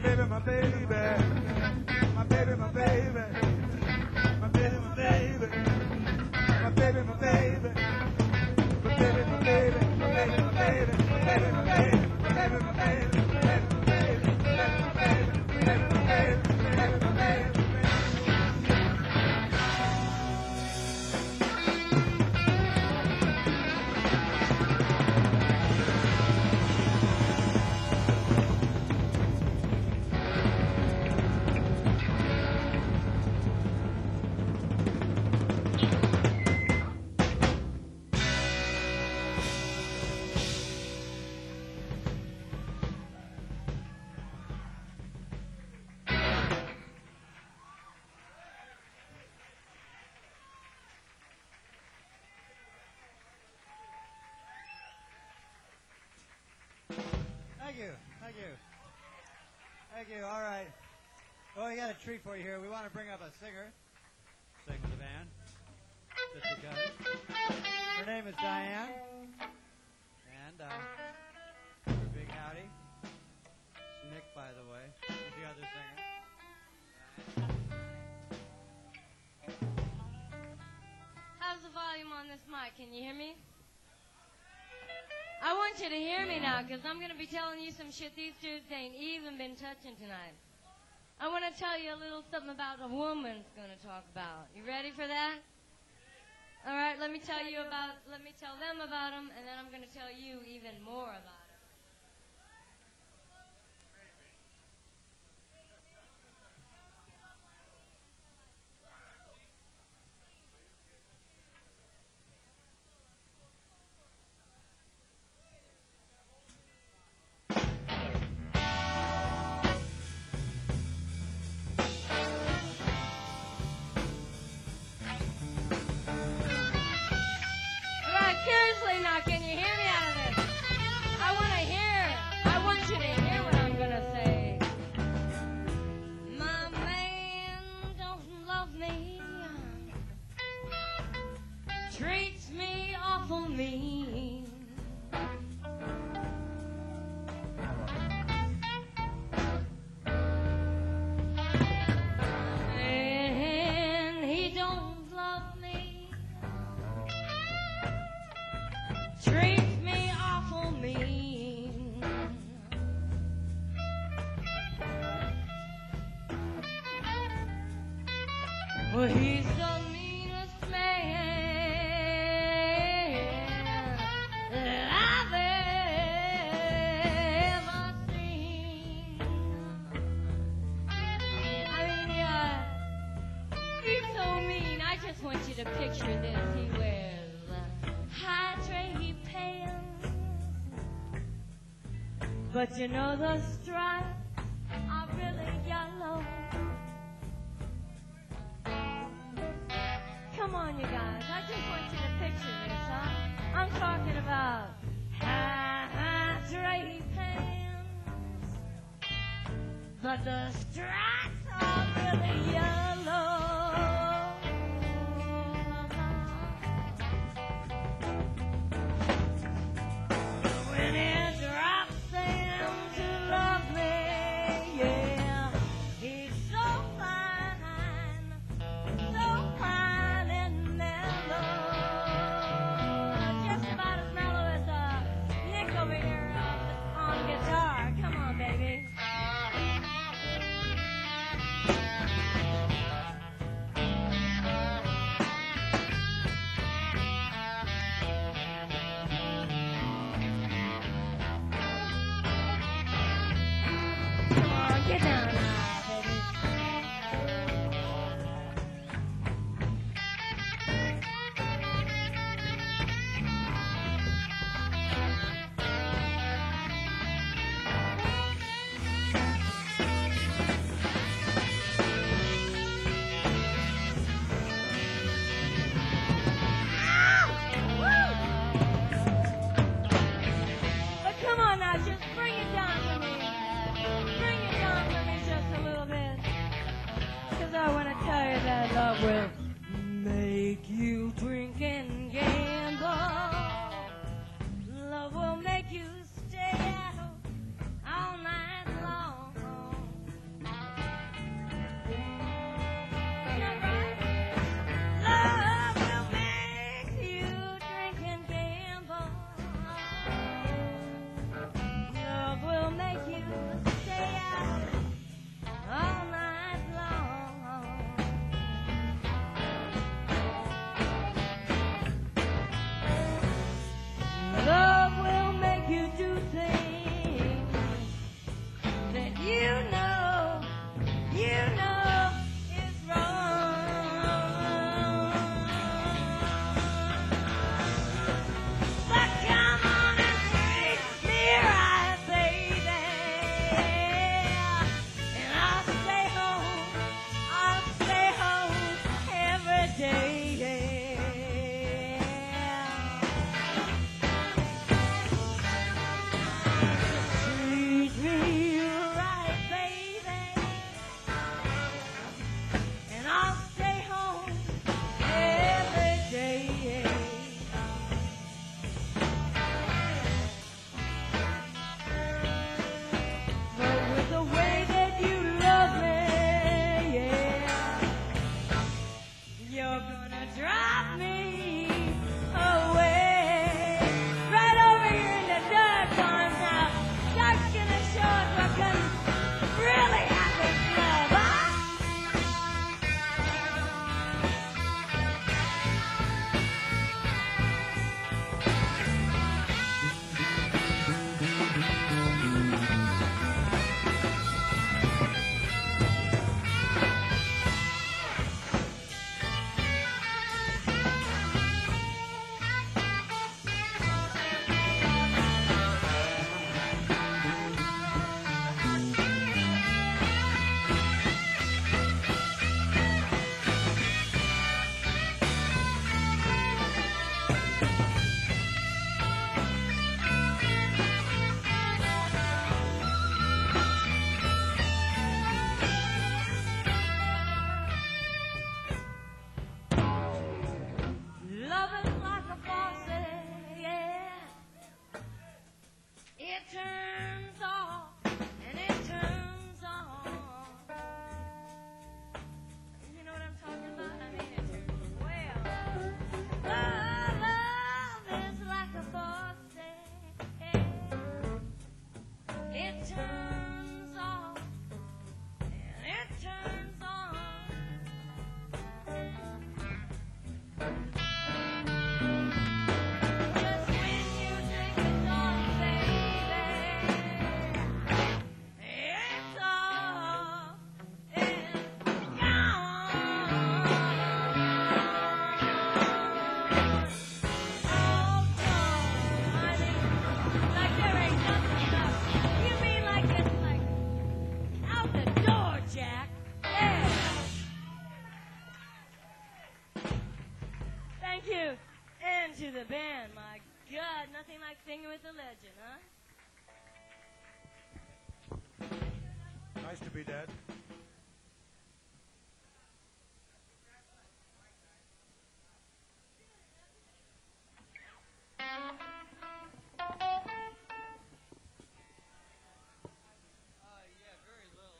baby, my baby, my baby, my baby, my baby, my baby, my baby, my baby, my baby, my baby, my baby, my baby, my baby, my baby, my baby, my baby, Thank you. Thank you. Thank you. All right. Well, we got a treat for you here. We want to bring up a singer. Sing with the band. Just because. Her name is Diane. And, big howdy. Nick, by the way. He's the other singer. How's the volume on this mic? Can you hear me? I want you to hear me now, because I'm going to be telling you some shit these dudes ain't even been touching tonight. I want to tell you a little something about a woman's going to talk about. You ready for that? All right, let me tell them about them, and then I'm going to tell you even more about them. Seriously now, can you hear me out of this? I want you to hear what I'm gonna say. My man don't love me, treats me awful mean. And he don't love me, treats me awful mean. Well, he's the meanest man that I've ever seen. I mean, he's so mean. I just want you to picture this. He wears high drapey pants, but you know the stripes are really yellow. Come on, you guys. I just want you to picture this, huh? I'm talking about high drapey pants, but the stripes are really yellow. When it drops them to love me, yeah, he's so fine and mellow, just about as mellow as Nick over here on guitar. Come on, baby. Come on, get down now, baby. But come on now, just bring it down for me. Bring it down for me just a little bit. 'Cause I want to tell you that love will make you drink and gamble. Love will make you stay out all night long. the band. My God, nothing like singing with a legend, huh? Nice to be dead. Yeah, very little.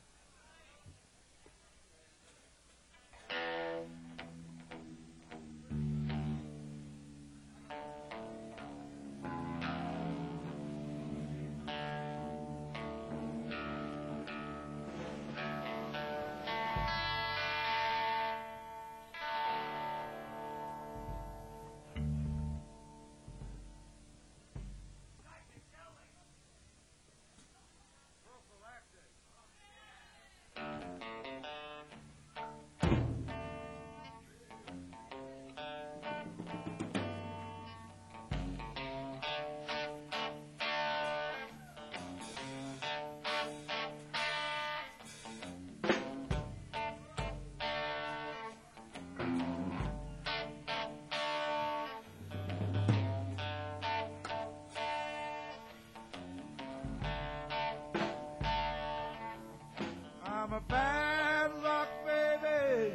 I'm a bad luck baby.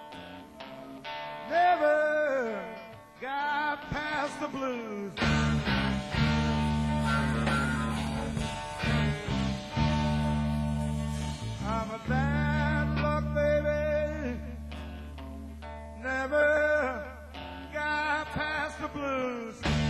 Never got past the blues. I'm a bad luck baby. Never got past the blues.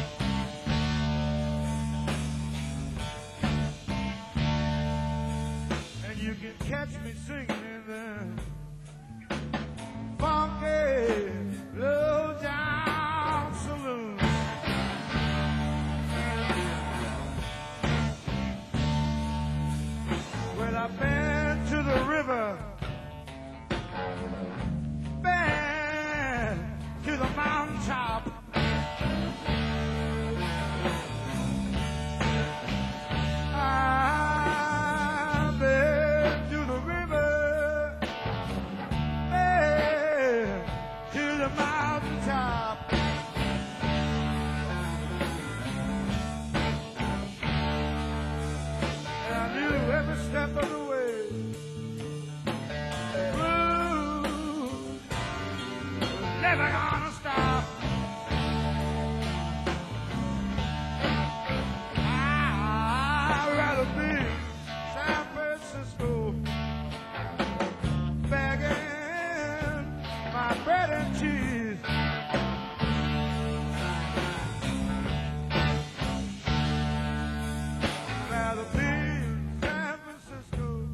And you can catch me singing in the funky low down saloon. Well, I've been to the river, been to the mountaintop. I've been to the river, been to the mountaintop. And I knew every step of the way. Blues was never gonna stop. I'd rather be San Francisco, begging my bread and cheese. Rather be San Francisco.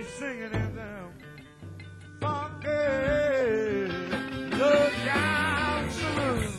singing in them funky low down saloons.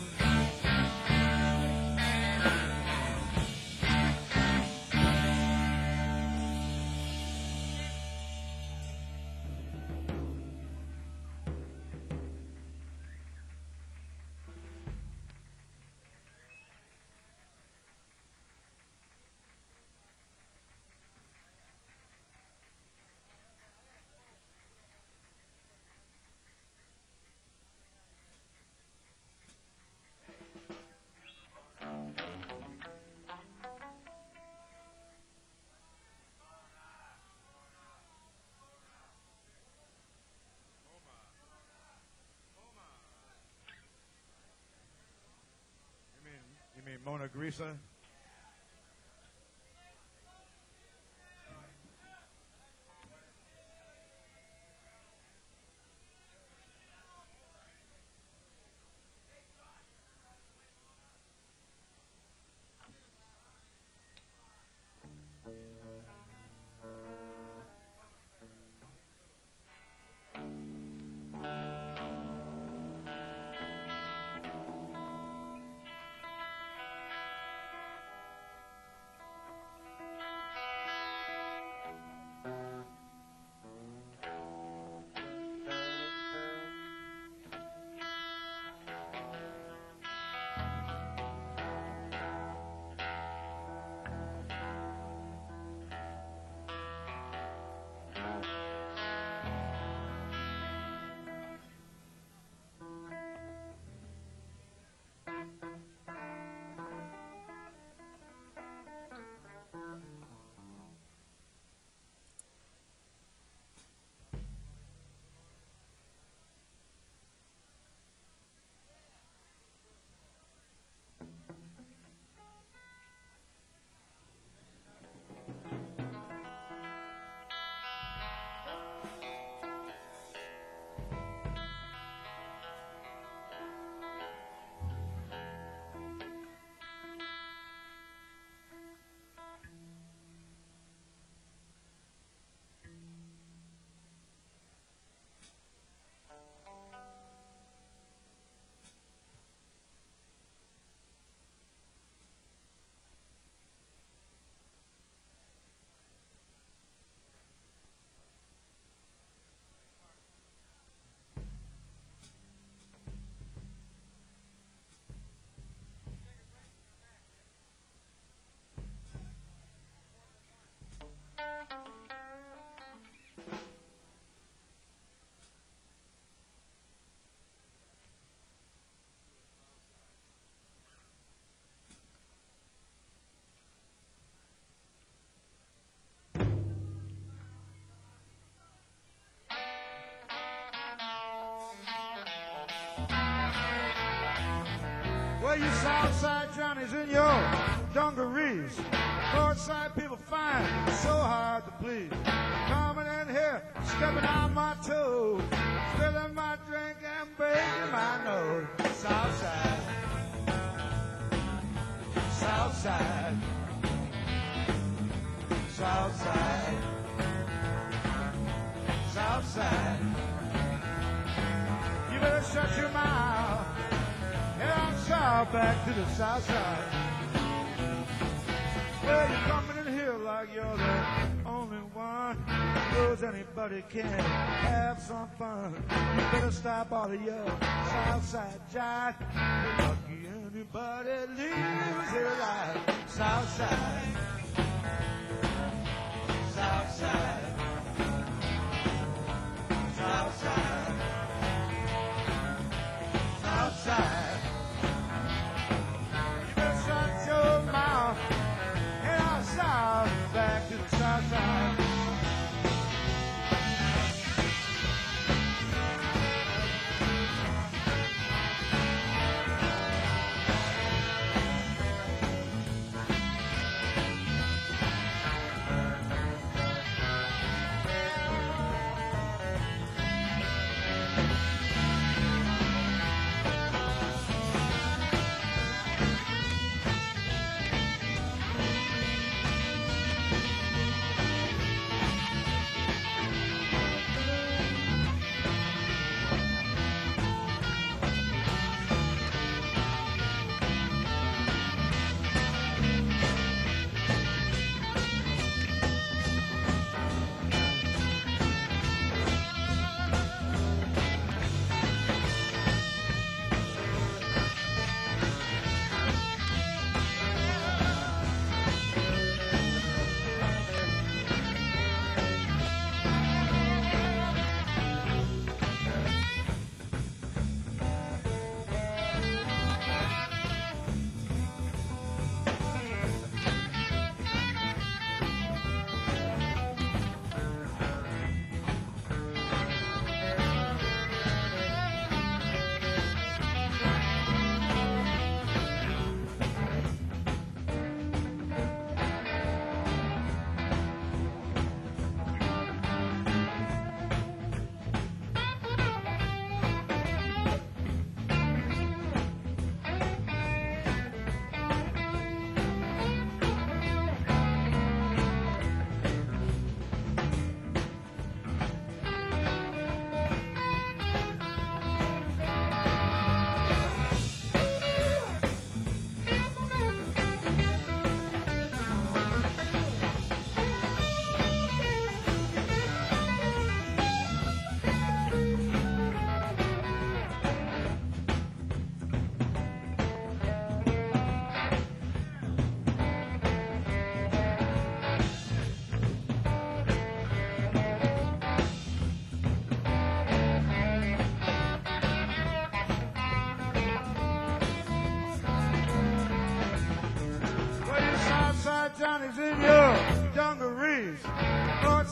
You mean Mona Grisa? Well, you Southside Johnnies in your dungarees. Northside people find it so hard to please. Coming in here, stepping on my toes, spilling my drink and breaking my nose. Southside, Southside, Southside, Southside. You better shut your mouth. Head on south, back to the south side. Well, you're coming in here like you're the only one. Knows anybody can have some fun. You better stop all of your south side jive. You're lucky anybody leaves here alive. South side, south side, south side, south side. Back to the south side.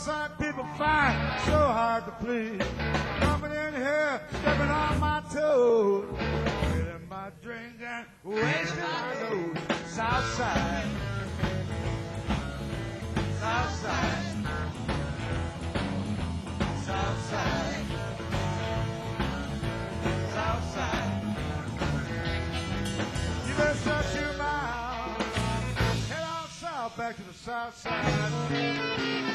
Southside people find so hard to please. Coming in here, stepping on my toes, filling my drink and wasting my nose. Southside, Southside, Southside, Southside. You better shut your mouth. Head on south, back to the south side.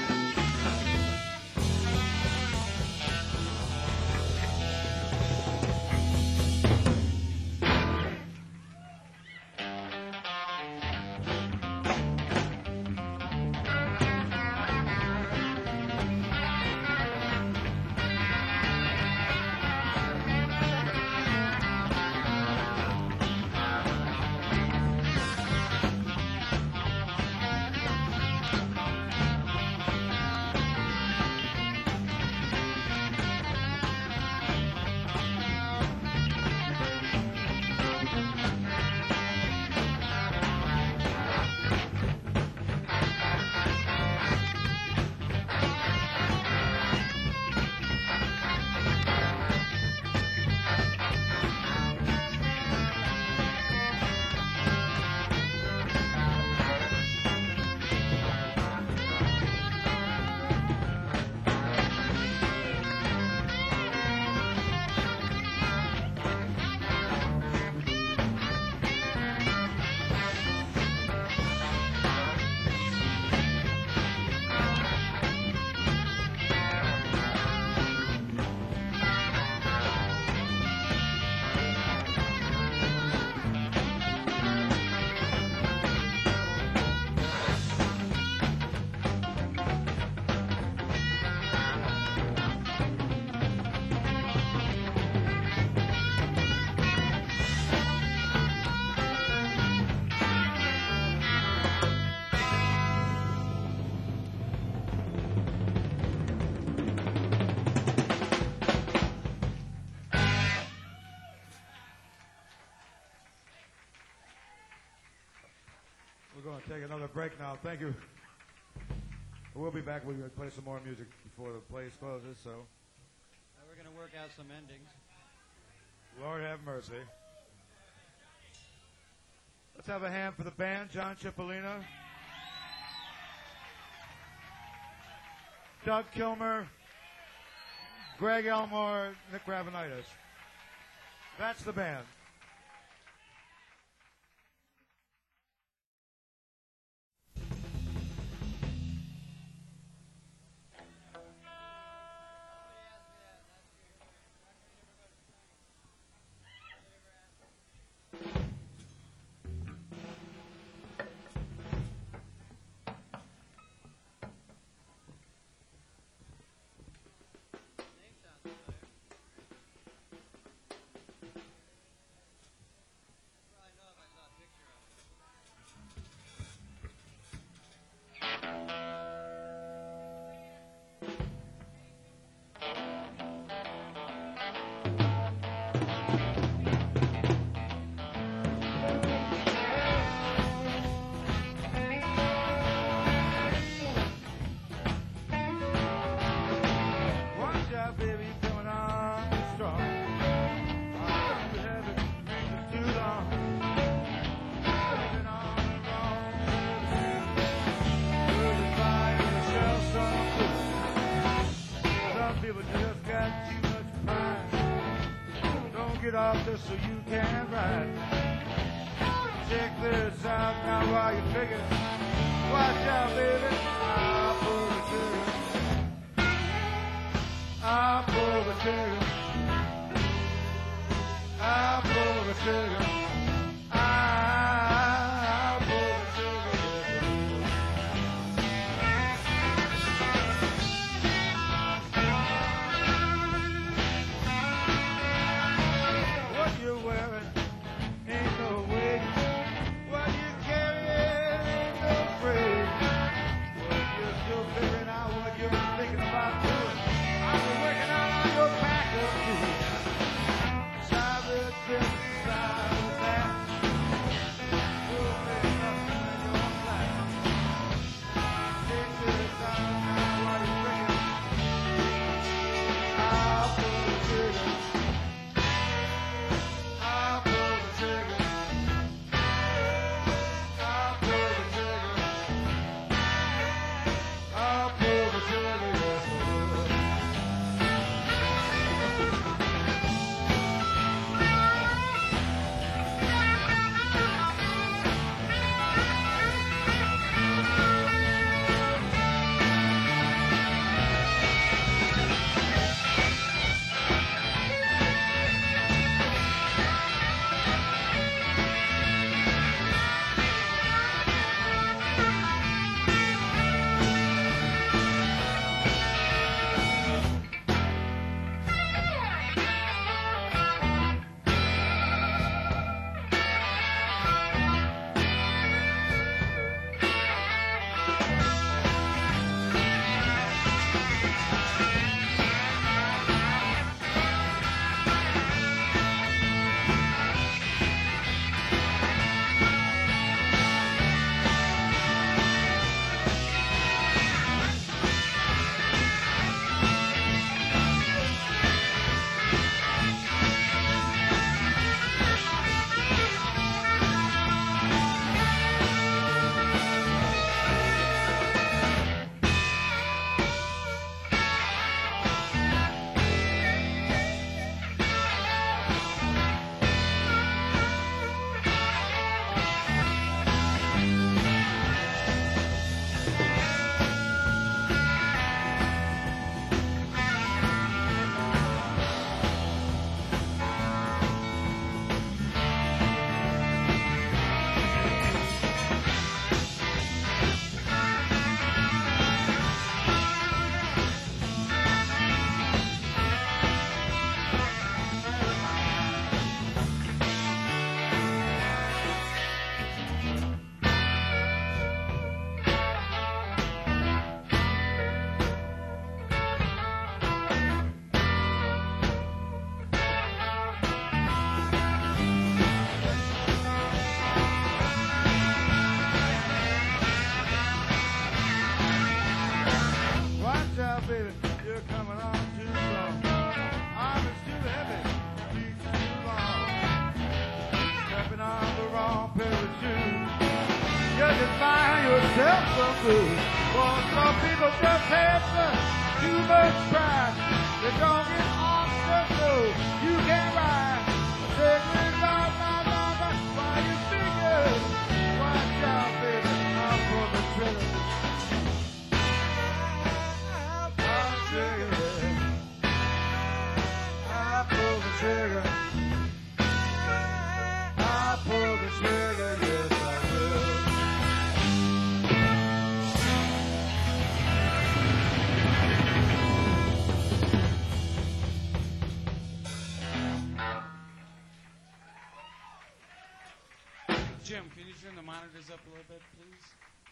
We're going to take another break now. Thank you. We'll be back. We're going to play some more music before the place closes. So, Now we're going to work out some endings. Lord have mercy. Let's have a hand for the band, John Cipollina, Doug Kilmer, Greg Elmore, Nick Gravenitis. That's the band. Off just so you can ride. Check this out now while you figure. Watch out, baby. I'll pull the trigger. I'll pull the trigger. I'll pull the trigger. I'll pull the trigger. What you're wearing ain't no wig. What you carrying ain't no freight. What food. For some people just have too much pride. They don't get off the road. You can't ride. Cigarettes out, while you figure. Watch out, baby, I'll pull the trigger. I'll pull the trigger. I'll pull the trigger. I'll pull the trigger, yes I will. Jim, can you turn the monitors up a little bit, please?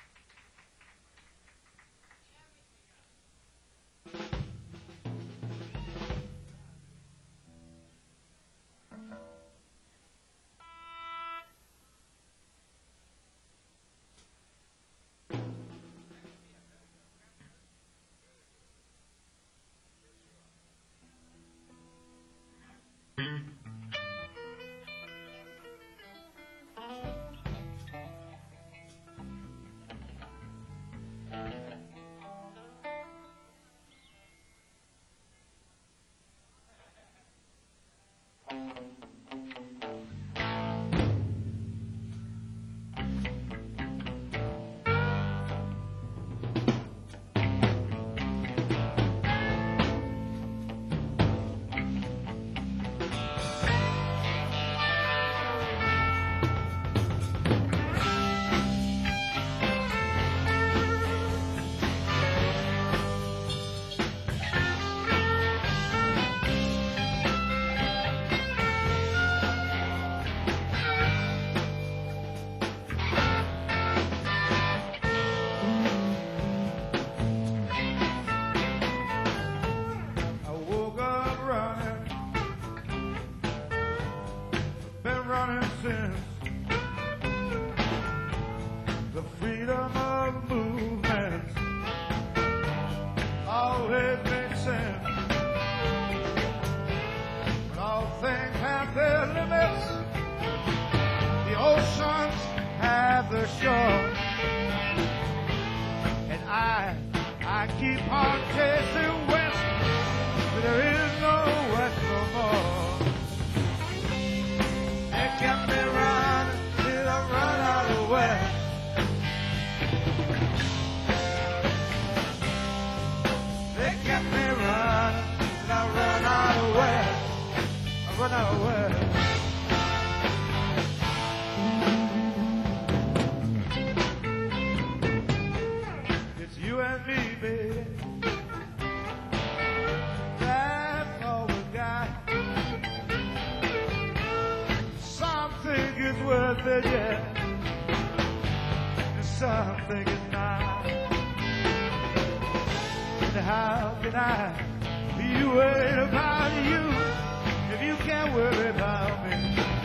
The freedom of movement always makes sense. But all things have their limits. The oceans have their shore. And I keep on chasing west, but there is no west no more. They kept me running till I run out of west. They kept me running till I run out of west. I run out of west. It's you and me, baby. That's all we got. Some think it's worth it, yeah. And some think it's not. And how can I be worried about you if you can't worry about me?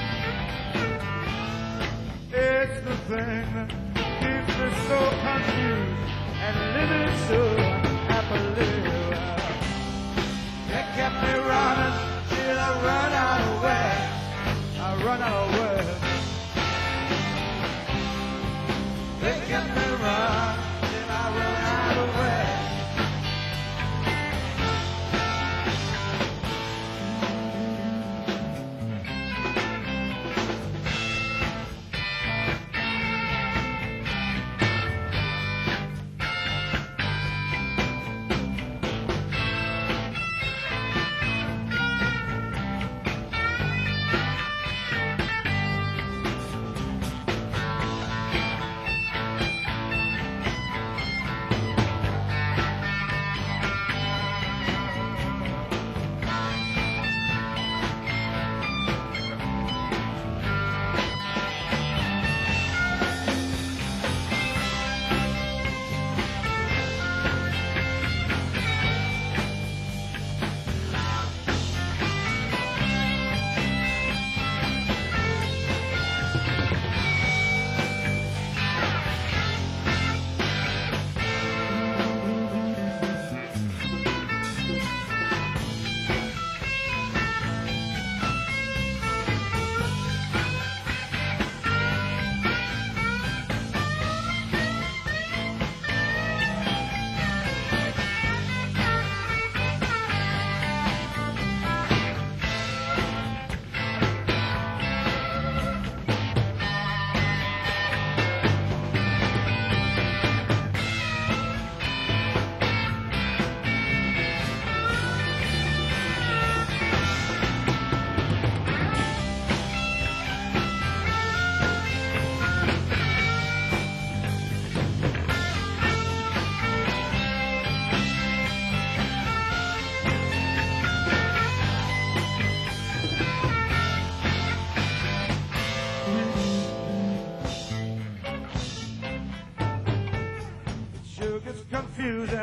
It's the thing that keeps me so confused and living so happily. They kept me running till I run out of west. I run out of west. They kept me running till I run out of west.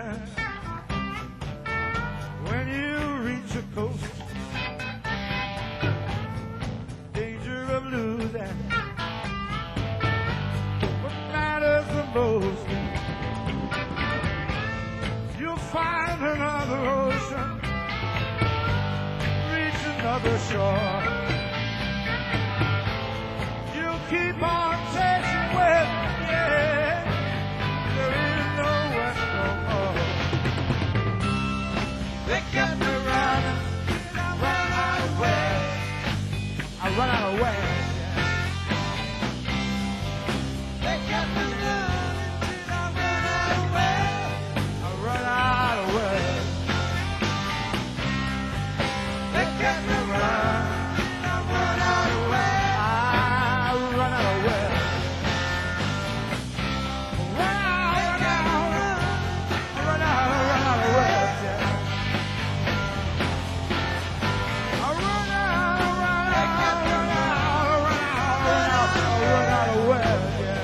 yeah. When you reach the coast, danger of losing. What matters the most, you'll find another ocean, reach another shore. You'll keep on chasing with, yeah. There is no west no more. They kept me running, run out of way. I run out of way. They kept me running, I run out of way. I run out of way. They kept me running, I run out of way. I run out of way. Run out of way. Yeah. I run out of way. Yeah.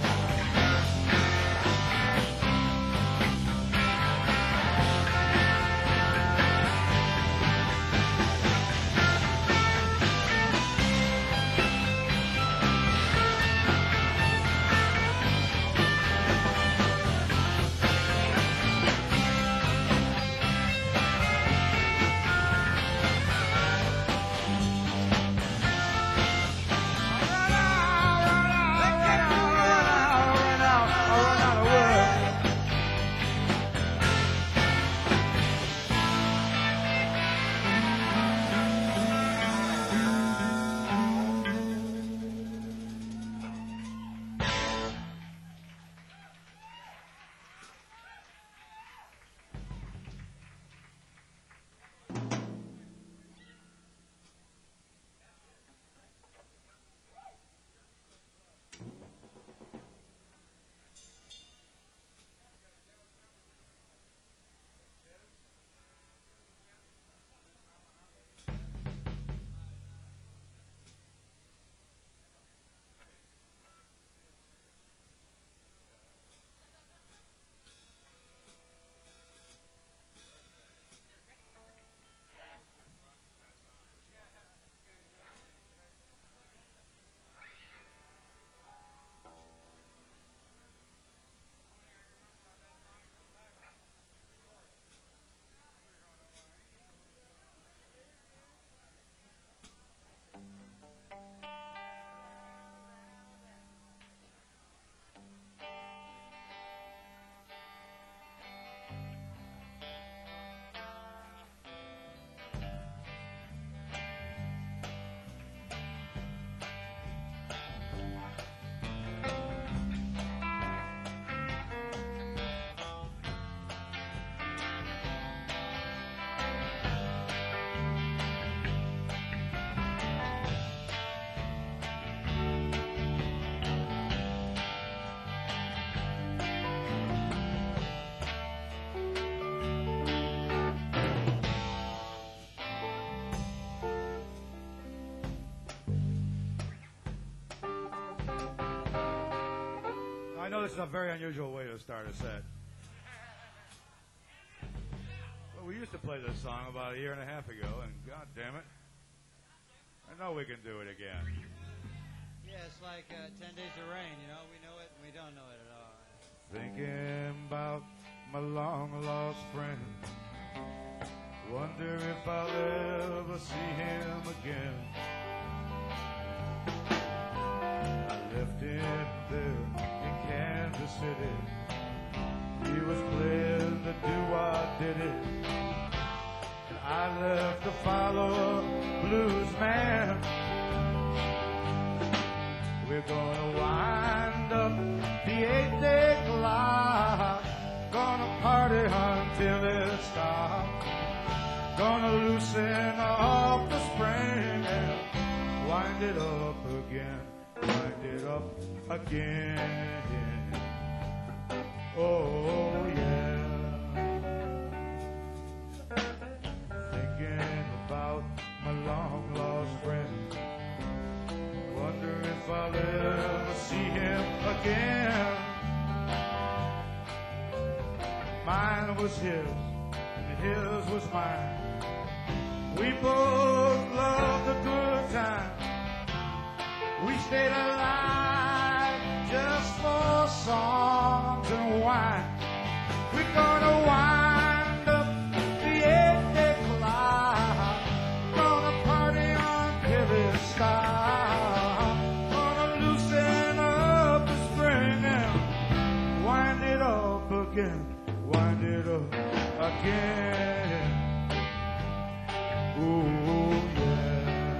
I know this is a very unusual way to start a set. Well, we used to play this song about a year and a half ago, and God damn it, I know we can do it again. Yeah, it's like 10 Days of Rain, you know? We know it and we don't know it at all. Thinking about my long-lost friend. Wonder if I'll ever see him again. I left him there in Kansas City. He was playing the doo-wop-did it. And I left to follow blues man. We're gonna wind up the 8-day clock. Gonna party until it stops. Gonna loosen up the spring and wind it up again. Wind it up again. Oh yeah. Thinking about my long lost friend. Wonder if I'll ever see him again. Mine land was his, and his was mine. We both loved a good time. We stayed alive just for songs and wine. We're gonna wind up the 8-day clock. Gonna party on Billy's Star. Gonna loosen up the spring and wind it up again. Wind it up again. Ooh, yeah.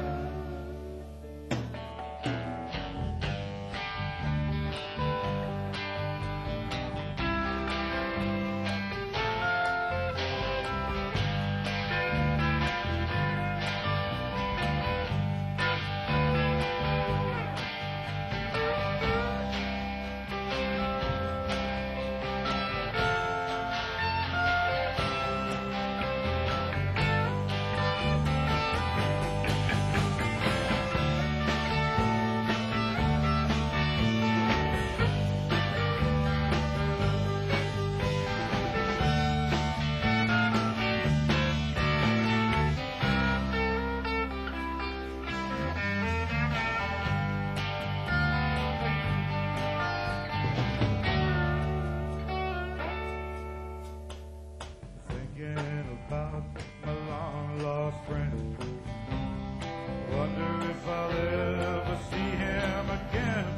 Thinking about my long lost friend. Wonder if I'll ever see him again.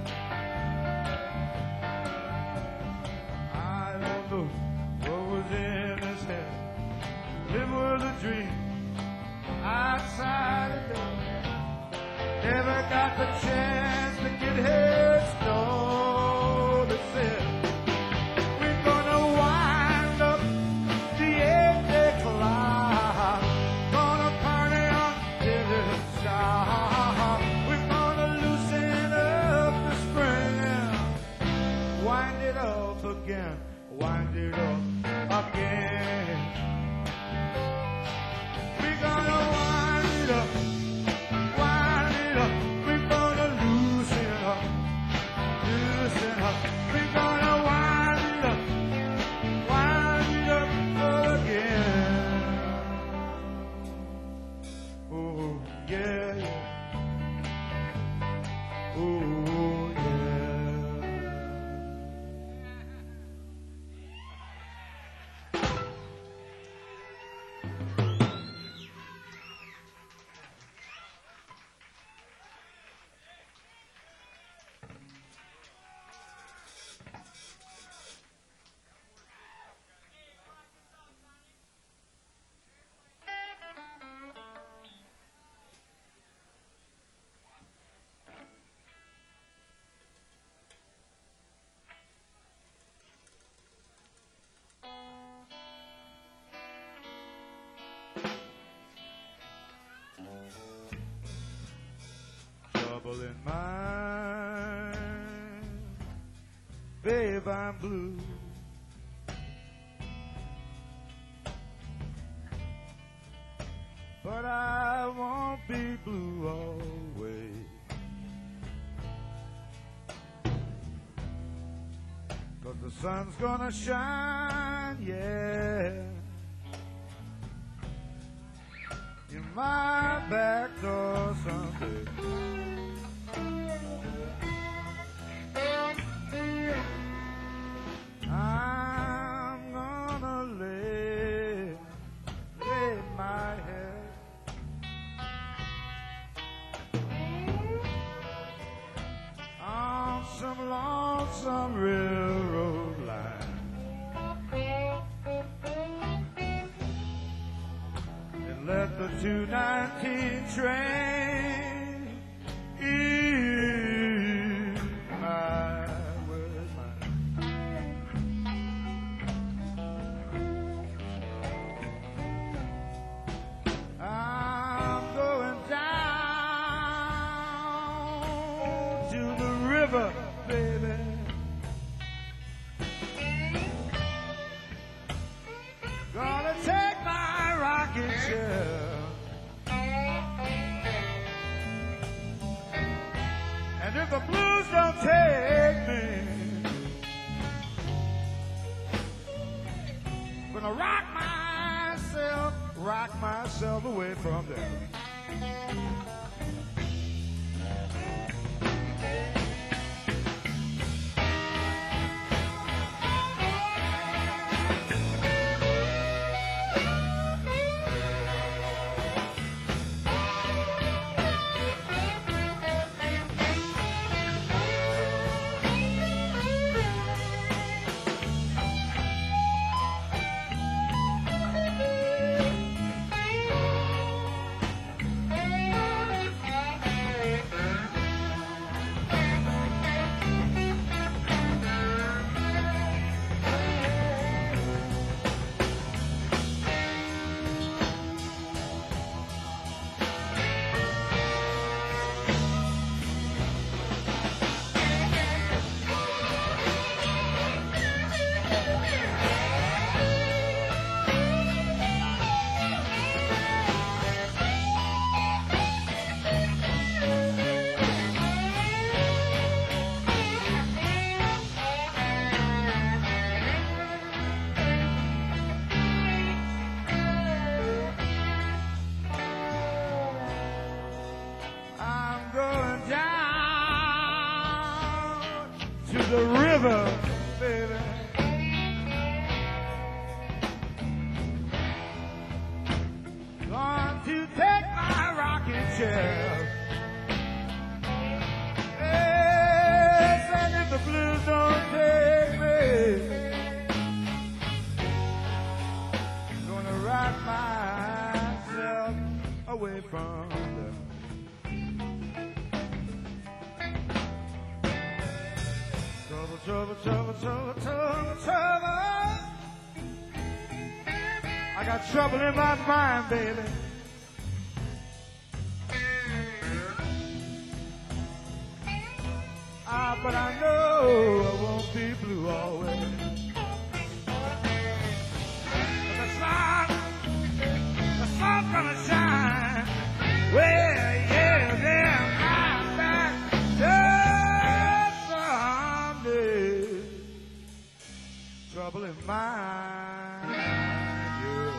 I don't know what was in his head. It was a dream outside the door. Never got the chance to get his door. They said, we're gonna wind up the 8-day clock. Gonna party on Billy's Star. We're gonna loosen up the spring. Wind it up again. Wind it up again. We're gonna wind it up. Wind it up. We're gonna loosen up. Loosen up. We're gonna wind it up. Wind it up again. Oh, yeah, yeah. Oh, yeah. Trouble in mind, babe, I'm blue. But I won't be blue always. 'Cause the sun's gonna shine, yeah, in my back door someday. I'm gonna lay my head on some lonesome railroad line and let the 219 train ease my word mind. I'm going down to the river, baby. Gonna take my rocking chair and if the blues don't take me, Gonna rock myself away from them. The river, baby. Going to take my rocking chair. Yes, and if the blues don't take me, gonna rock myself away from them. Trouble, trouble, trouble, trouble, trouble. I got trouble in my mind, baby. But I know I won't be blue always. The sun's gonna shine. Well, yeah, yeah, I'm back. Trouble in mind, yeah.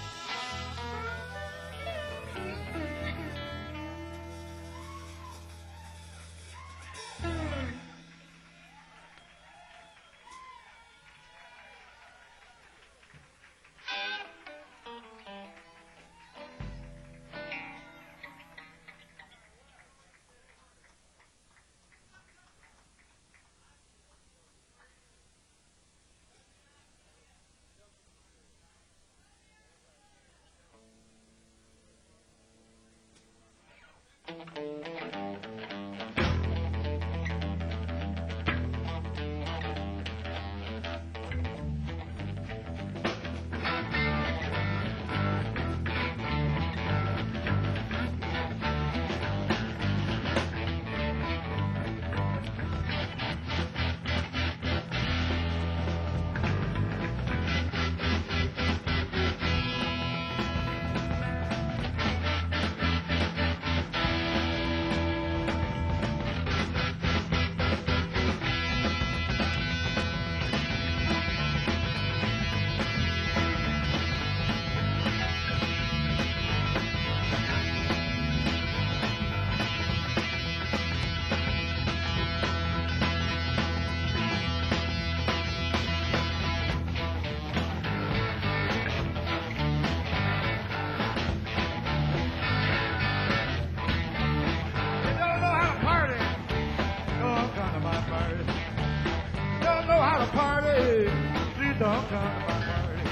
Don't come to my party.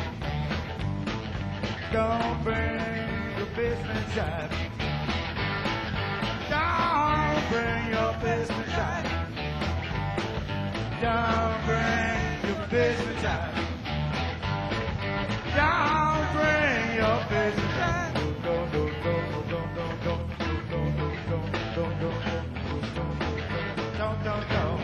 Don't bring your business side. Don't bring your business side. Don't bring your business side. Don't bring your business side. Don't.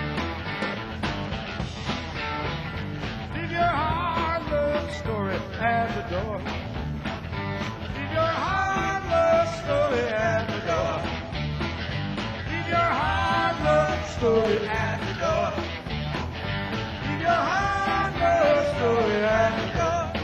Leave your hard love story at the door. Leave your hard love story at the door. Leave your hard love story at the door. Leave your hard love story at the door.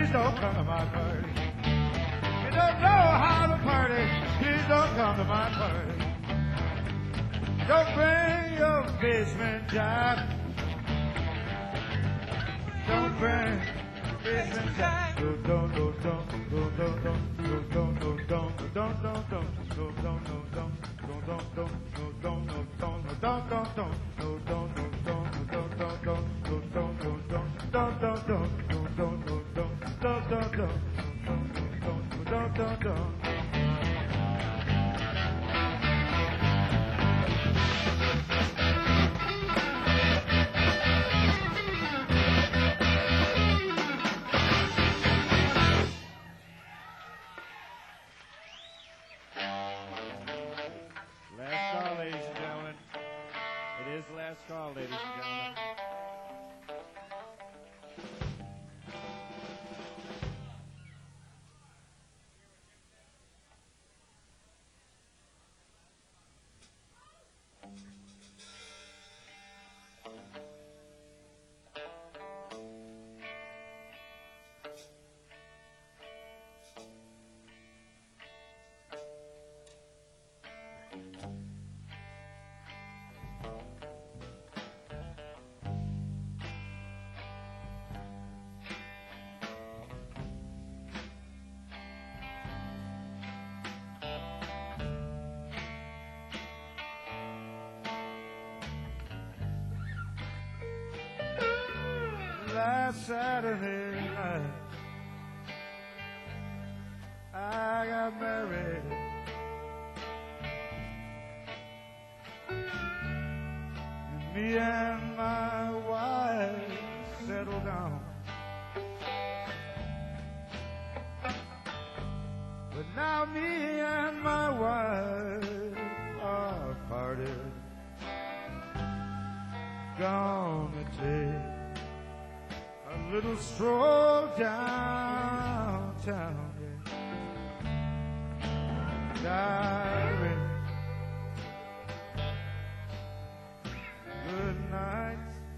please don't come to my party. You don't know how to party, please don't come to my party. Don't bring your basement jack. Don't bring basement jack. Don't don't don't don't don't don't don't don't don't don't don't don't Last call, ladies and gentlemen. It is the last call, ladies and gentlemen. Last Saturday night, I got married. And me and my wife settled down. But now me and my wife are parted. Gonna take a little stroll downtown, diary. Good night,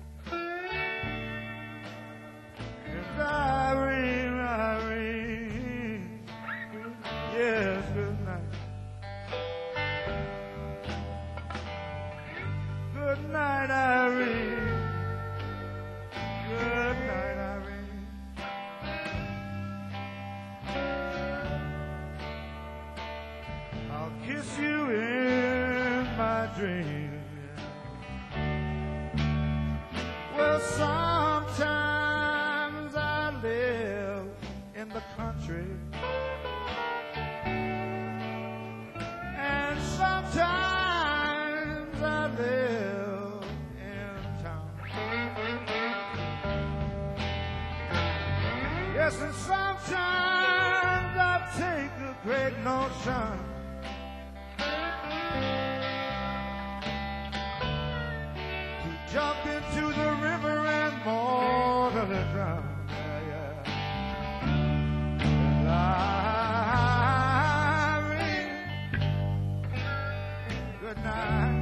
diary, diary. Yes, good night. Good night, Irene. Good night, Irene. I'll kiss you in my dreams. Well, sometimes I live in the country, and sometimes I live in town. Yes, and sometimes I take a great notion to jump into the river and mortally drown. Irene, good night.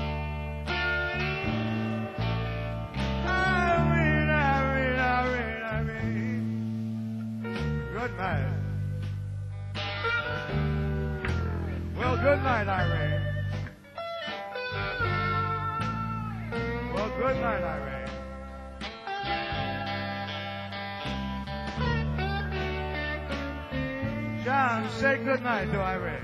Irene, Irene, Irene, Irene. Good night. Well, good night, Irene. Well, good night, Irene. John, say good night to Irene.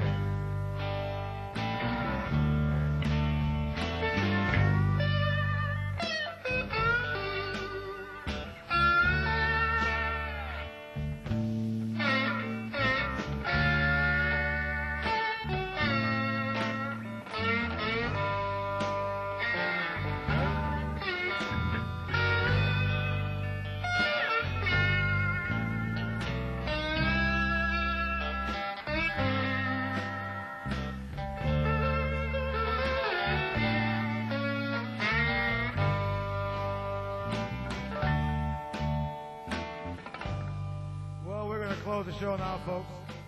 Close the show now, folks.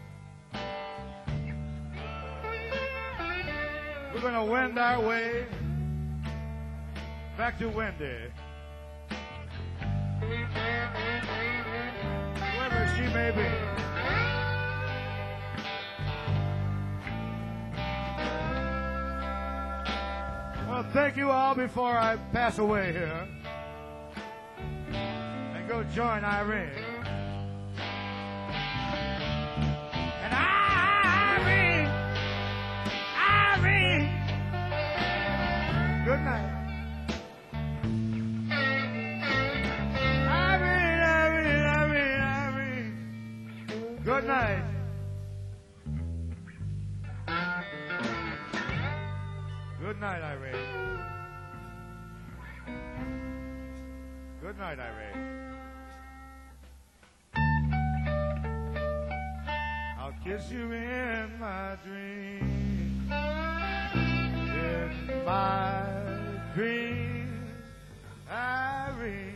We're going to wend our way back to Wendy. Whoever may be. Well, thank you all before I pass away here and go join Irene. And Irene, good night. Irene, good night. Good night, Irene. Good night, Irene. I'll kiss you in my dreams. In my dreams, Irene.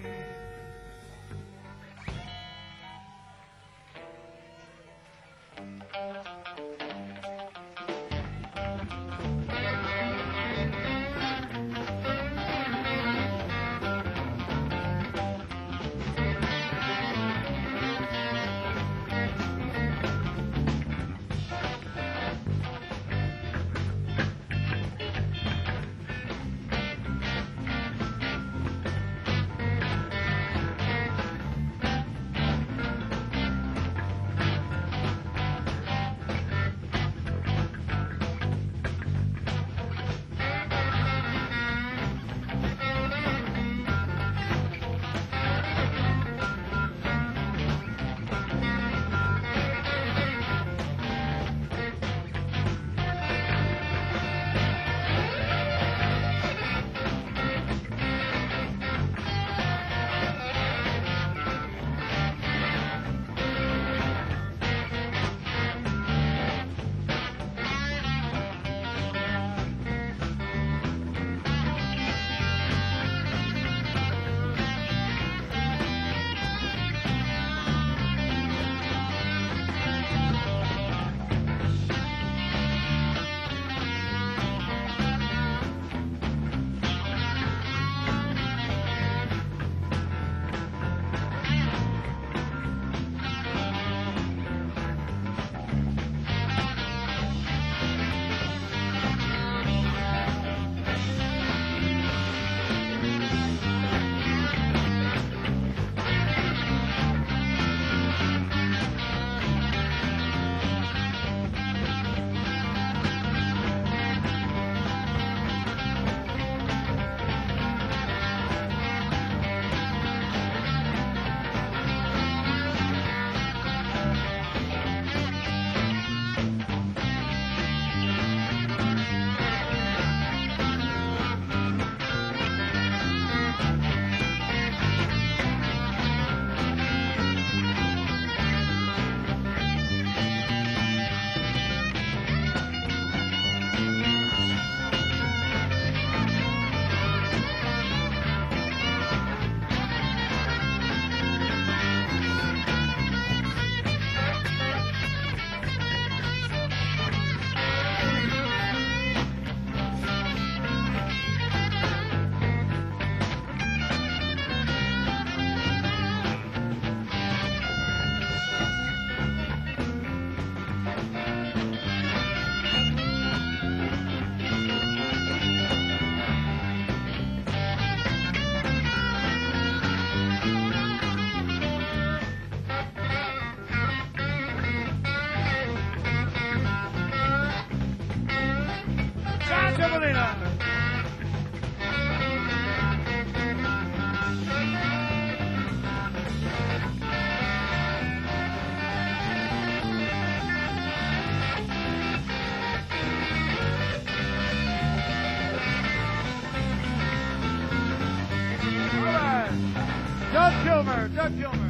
Doug Gilmer.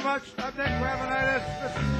much. I'm Nick Gravenitis. This is